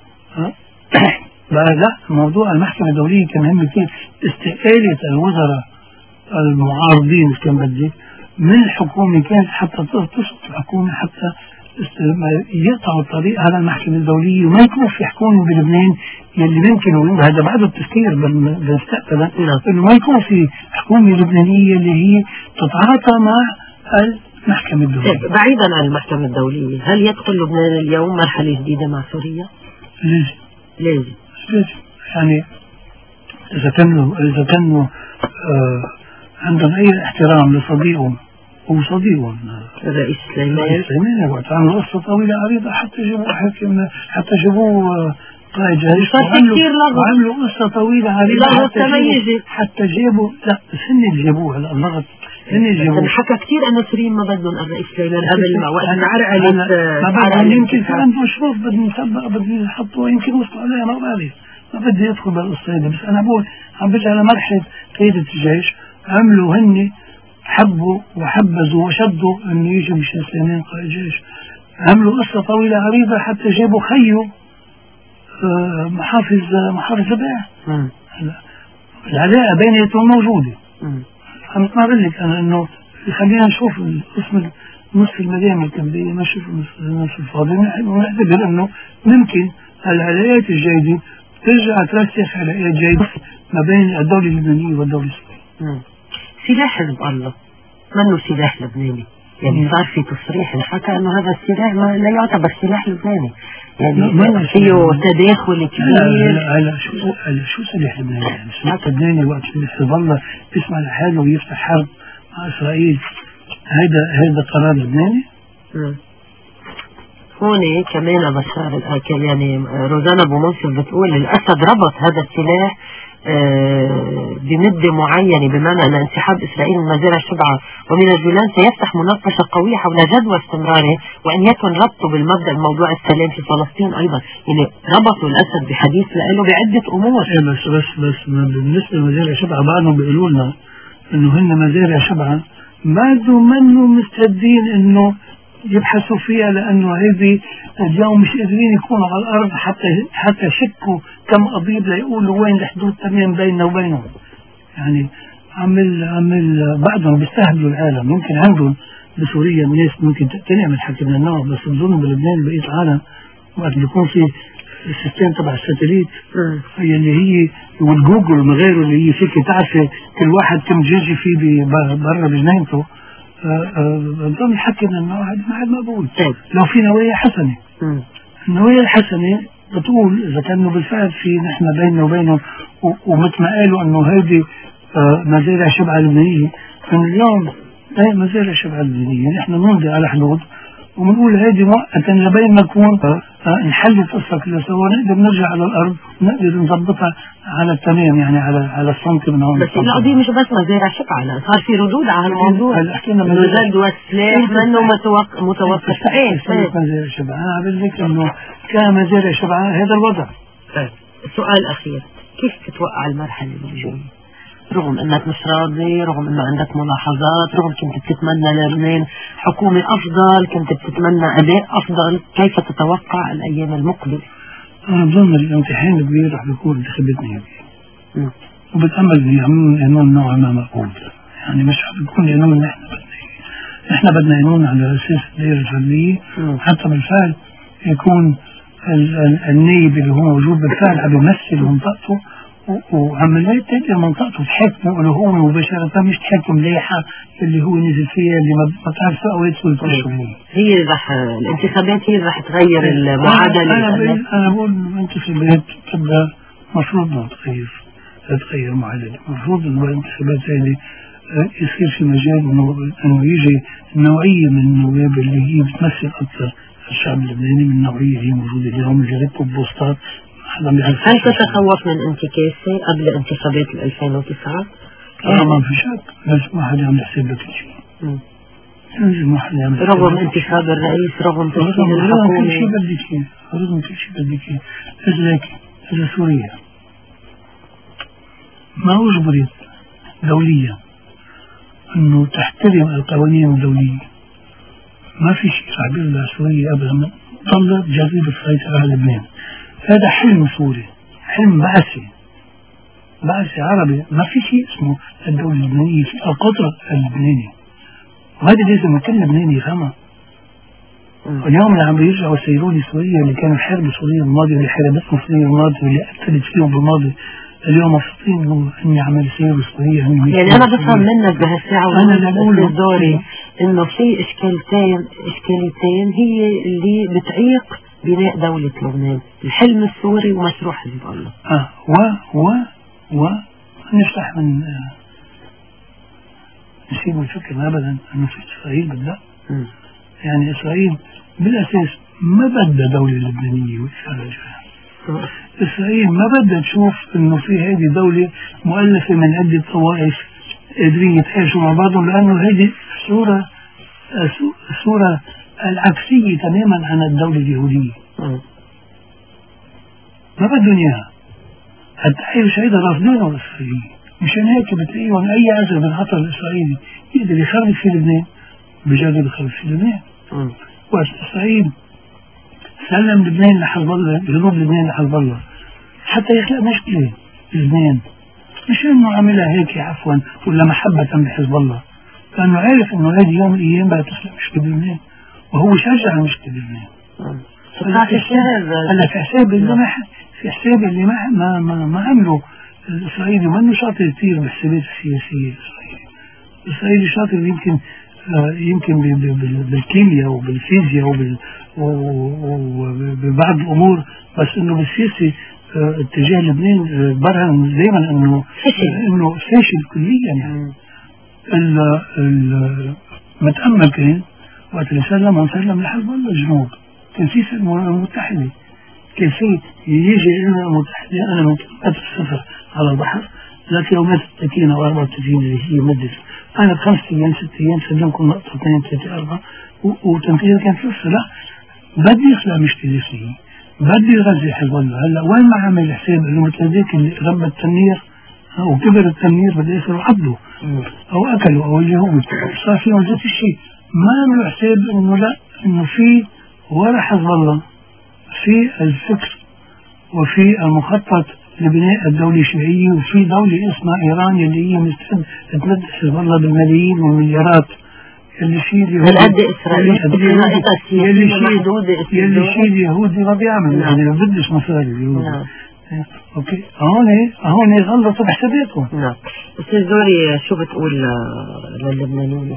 لا موضوع المحكمة الدولية كان مهم كثير. استقالة الوزراء المعارضين كان بدي من الحكومة كانت حتى تسقط الحكومة حتى يقطعوا الطريق على المحكمة الدولية وما يكون في حكومة بلبنان يلي ممكن هذا بعد التفكير بالمستقبل انه ما يكون في حكومة لبنانية اللي هي تتعاطى مع المحكمة الدولية. بعيدا عن المحكمة الدولية، هل يدخل لبنان اليوم مرحلة جديدة مع سوريا؟ لازم يعني إذا كانوا عندهم أي احترام لصديقهم وصديقهم الرئيس سليمان وقت عملوا قصة طويلة عريضة حتى جابوا حكم حتى جابوا قائد جيش وعملوا قصة طويلة عريضة حتى جابوا لا هن اللي جابوها اللغط هن اللي جابوها. حكى كثير أن السوريين ما بدهم الرئيس سليمان قبل ما وقت عرقلت يمكن في عنده شروط بدهم يسبق بدهم يحطوا يمكن وصلوا عليها ما بعرف ما بدي يدخل بالقصة هذه. بس أنا بقول عم بجي على مرحلة قيادة الجيش عملوا هن حبوا وحبزوا وشدوا أن يجي مشان سليمان قائد جيش. عملوا قصة طويلة عريضة حتى جابوا خيو محافظ زباع. العلاقة بيناتهم موجودة. أنا ما بقول لك أنا إنه خلينا نشوف القسم نصف المدام الكبدية ما نشوف النصف الفاضي ونعتبر إنه ممكن العلاقات الجيدة ترجع ترسخ علاقات جيدة ما بين الدولة اللبنانية والدولة السورية. سلاح حزب الله منه سلاح لبناني، يعني صار في تصريح الحكى انه هذا السلاح لا يعتبر سلاح لبناني، يعني فيه تداخل كبير. هلا شو سلاح لبناني؟ يعني سلاح لبناني وقت حزب الله يسمع لحاله ويفتح حرب مع اسرائيل هذا قرار لبناني؟ هون كمان بشار يعني روزانا ابو منصف بتقول الاسد ربط هذا السلاح بمدة معينة، بمعنى أن انسحاب إسرائيل من مزارع شبعة ومن الجولان سيفتح مناقشة قوية حول جدوى استمراره وأن يكن ربطه بالمبدأ الموضوع السلام في فلسطين أيضا. يعني ربطوا الأسد بحديث لأنه بعدة أمور. بس بالنسبة لمزارع شبعة بعضهم بيقولوا لنا إنه هن مزارع شبعة بعدوا منه مستعدين إنه يبحثوا فيها، لأنه هذه اليوم مش قادرين يكونوا على الأرض حتى يشكوا كم قضيب ليقولوا وين الحدود تمام بيننا وبينهم. يعني عمل بعضهم بيستهبلوا العالم. ممكن عندهم بسوريا الناس ممكن تنعمل حكي من النوع، بس بظن بلبنان بقية العالم وقت بيكون في السيستم تبع الساتليت هي اللي هي والجوجل وغيره اللي هي فيك تعرفي كل واحد كم جيجي فيه برا بجنينته، بظن الحكي من النوع ما عاد مقبول. لو في نوايا حسنة، النوايا الحسنة بتقول إذا كانوا بالفعل في نحن بيننا وبينهم، ومثل ما قالوا إنه هيدي مزارع شبعة لبنانية، من اليوم هي مزارع شبعة لبنانية نحن نمضي على حدود وبنقول هيدي مؤقتا لبين ما نكون نحل القصة كلها سوا، نقدر نرجع على الأرض ونقدر نضبطها على التمام، يعني على الصمت من هون. بس القضية مش بس مزارع شبعة، لا صار في ردود على الموضوع. هلا حكينا من الجد والسلاح منه متوقف. مزارع شبعة، أنا بقول لك إنه كمزارع شبعة هذا الوضع. السؤال الأخير، كيف تتوقع المرحلة اللي جاية؟ رغم انك مش راضي، رغم انه عندك ملاحظات، رغم كنت بتتمنى لبنان حكومة افضل، كنت بتتمنى اداء افضل، كيف تتوقع الايام المقبلة؟ انا بظن الامتحان الكبير رح بيكون انتخابات نيابية، وبتأمل بيعملون قانون نوعا ما مقبول. يعني مش رح بيكون قانون نحن بدنا قانون على اساس الدائرة الفردية، حتى بالفعل يكون النائب اللي هو موجود بالفعل عم يمثل منطقته، وعمليات تانية منطقته تحكمه له هو مباشرة، مش تحكم لائحة اللي هو نزل فيها اللي ما تعرف أوقات والتشغل. هي الانتخابات هي رح تغير المعادلة. أنا بقول الانتخابات تبقى مفروض تغير معادلة. مفروض إنه الانتخابات هذه يصير في مجال إنه يجي نوعية من النواب اللي هي بتمثل أكثر الشعب اللبناني من النوعية اللي هي موجودة اليوم، جربوا بوستات. هل تتخوف من انتكاسة قبل انتخابات 2009؟ ما في شك، لازم واحد يعمل حساب لكل شيء. لازم واحد يعمل حساب رغم انتخاب الرئيس، رغم تشكيل الحكومة، كل شيء بدك اياه، رغم كل شيء بدك اياه. إذا سوريا ما أجبرت دوليا أنه تحترم القوانين الدولية، ما في شيء رح بيرجع سوريا أبدا ضلت جريمة السيطرة على لبنان. هذا حلم سوري، حلم بعثي عربي. ما في شيء اسمه الدولة اللبنانية، في القدرة اللبنانية، وهذا لازم كل لبناني يفهمها. اليوم اللي عم بيرجعوا يسيروا لي سوريا اللي كانوا يحاربوا سوريا بالماضي، واللي حاربتهم سوريا بالماضي، واللي قتلت فيهم بالماضي، اليوم مبسوطين اني عم يسيروا سوريا. يعني انا بفهم منك بهالساعة وانا بقول دوري انه في اشكاليتين هي اللي بتعيق بناء دولة لبنان، الحلم السوري ومشروع حزب الله. نفتح من نسيب الفكر ابدا انه في اسرائيل بدأ. يعني اسرائيل بالاساس ما بدها دولة لبنانية وإسرائيل. اسرائيل ما بدها تشوف انه في هذه دولة مؤلفة من عدة طوائف قادرين يتعايشوا مع بعضهم، لانه هذه صورة العكسية تماما عن الدولة اليهودية. ما بدهم اياها، حتى هي مش هيدا رافضينه الاسرائيليين. مشان هيك بتلاقيهم اي عزل بالخطر الاسرائيلي يقدر يخرب في لبنان بجرب يخرب في لبنان. وقت اسرائيل سلم لبنان لحزب الله، جنوب لبنان لحزب الله، حتى يخلق مشكلة لبنان، مش انه عملها هيك عفوا ولا محبة بحزب الله، لانه عارف انه هذه يوم من الايام بدها تخلق مشكلة بلبنان، وهو شجع المشكلة بلبنان. هلا في حساب اللي ما عملوا الاسرائيلي، ما انه شاطر كثير بالحسابات السياسية. الاسرائيلي شاطر يمكن بالكيمياء وبالفيزياء وببعض الامور، بس انه بالسياسة اتجاه لبنان برهن دائما انه فاشل كليا. يعني متأمل كان وقت اللي سلم لحزب الله الجنوب، كان في متحدة، كان في يجي لنا متحدة. أنا من السفر على البحر 3 يومات 30 أو 34 اللي هي مدة، أنا ب5 أيام 6 أيام سلمكم نقطة 2 3 4 وتنفيذ كان في لا بدي يخلق مشكلة فيه، بدي يغذي حزب الله. هلا وين ما عمل حساب انه مثل ذيك اللي ربى التنير او كبر التنير بده يصيروا عبده او اكلوا او اليهود، صار فيهم ذات الشيء. ما عملوا حساب انه لا انه في ولا حزب الله في الفكر وفي المخطط لبناء الدولة الشيعية، وفي دولة اسمها إيران اللي هي مستعد تمد حزب الله بالملايين والمليارات، اللي يشيل يلي يشيل يهودي ما بيعمل، يعني ما بدش مصاري اليهودي. اوكي، هون غلطوا بحساباتهم. نعم. استاذ زوري، شو بتقول للبنانيين؟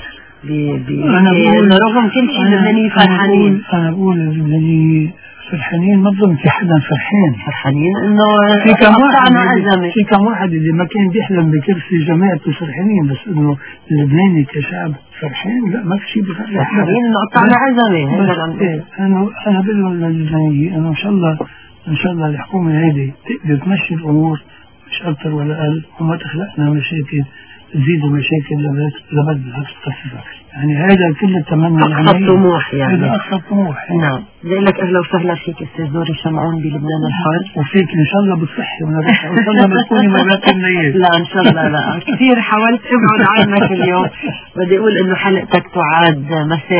رغم كل شيء اللبنانيين فرحانين. انا بقول اللبنانيين فرحانين، ما بظن في حدا فرحانين انه في كم واحد اللي ما كان بيحلم بكرسي جماعته فرحانين، بس انه اللبناني كشعب فرحان لا، ما في شيء بفرح. فرحانين انه قطعنا عزمه. انا بقول للبنانيين انه ان شاء الله الحكومه هذه تقدر تمشي الامور مش اكثر ولا اقل، وما تخلقنا مشاكل تزيد مشاكل لبد القصة. يعني هذا كل التمني، أقصى الطموح. هذا أقصى الطموح. نعم. بقول لك أهلا وسهلا فيك أستاذ زوري شمعون بلبنان الحر. وفيك إن شاء الله بتصحي وإن شاء الله بتكوني ما بتنية. لا إن شاء الله لا. كثير حاولت أبعد عنك اليوم. بدي أقول إنه حلقتك تعاد مساء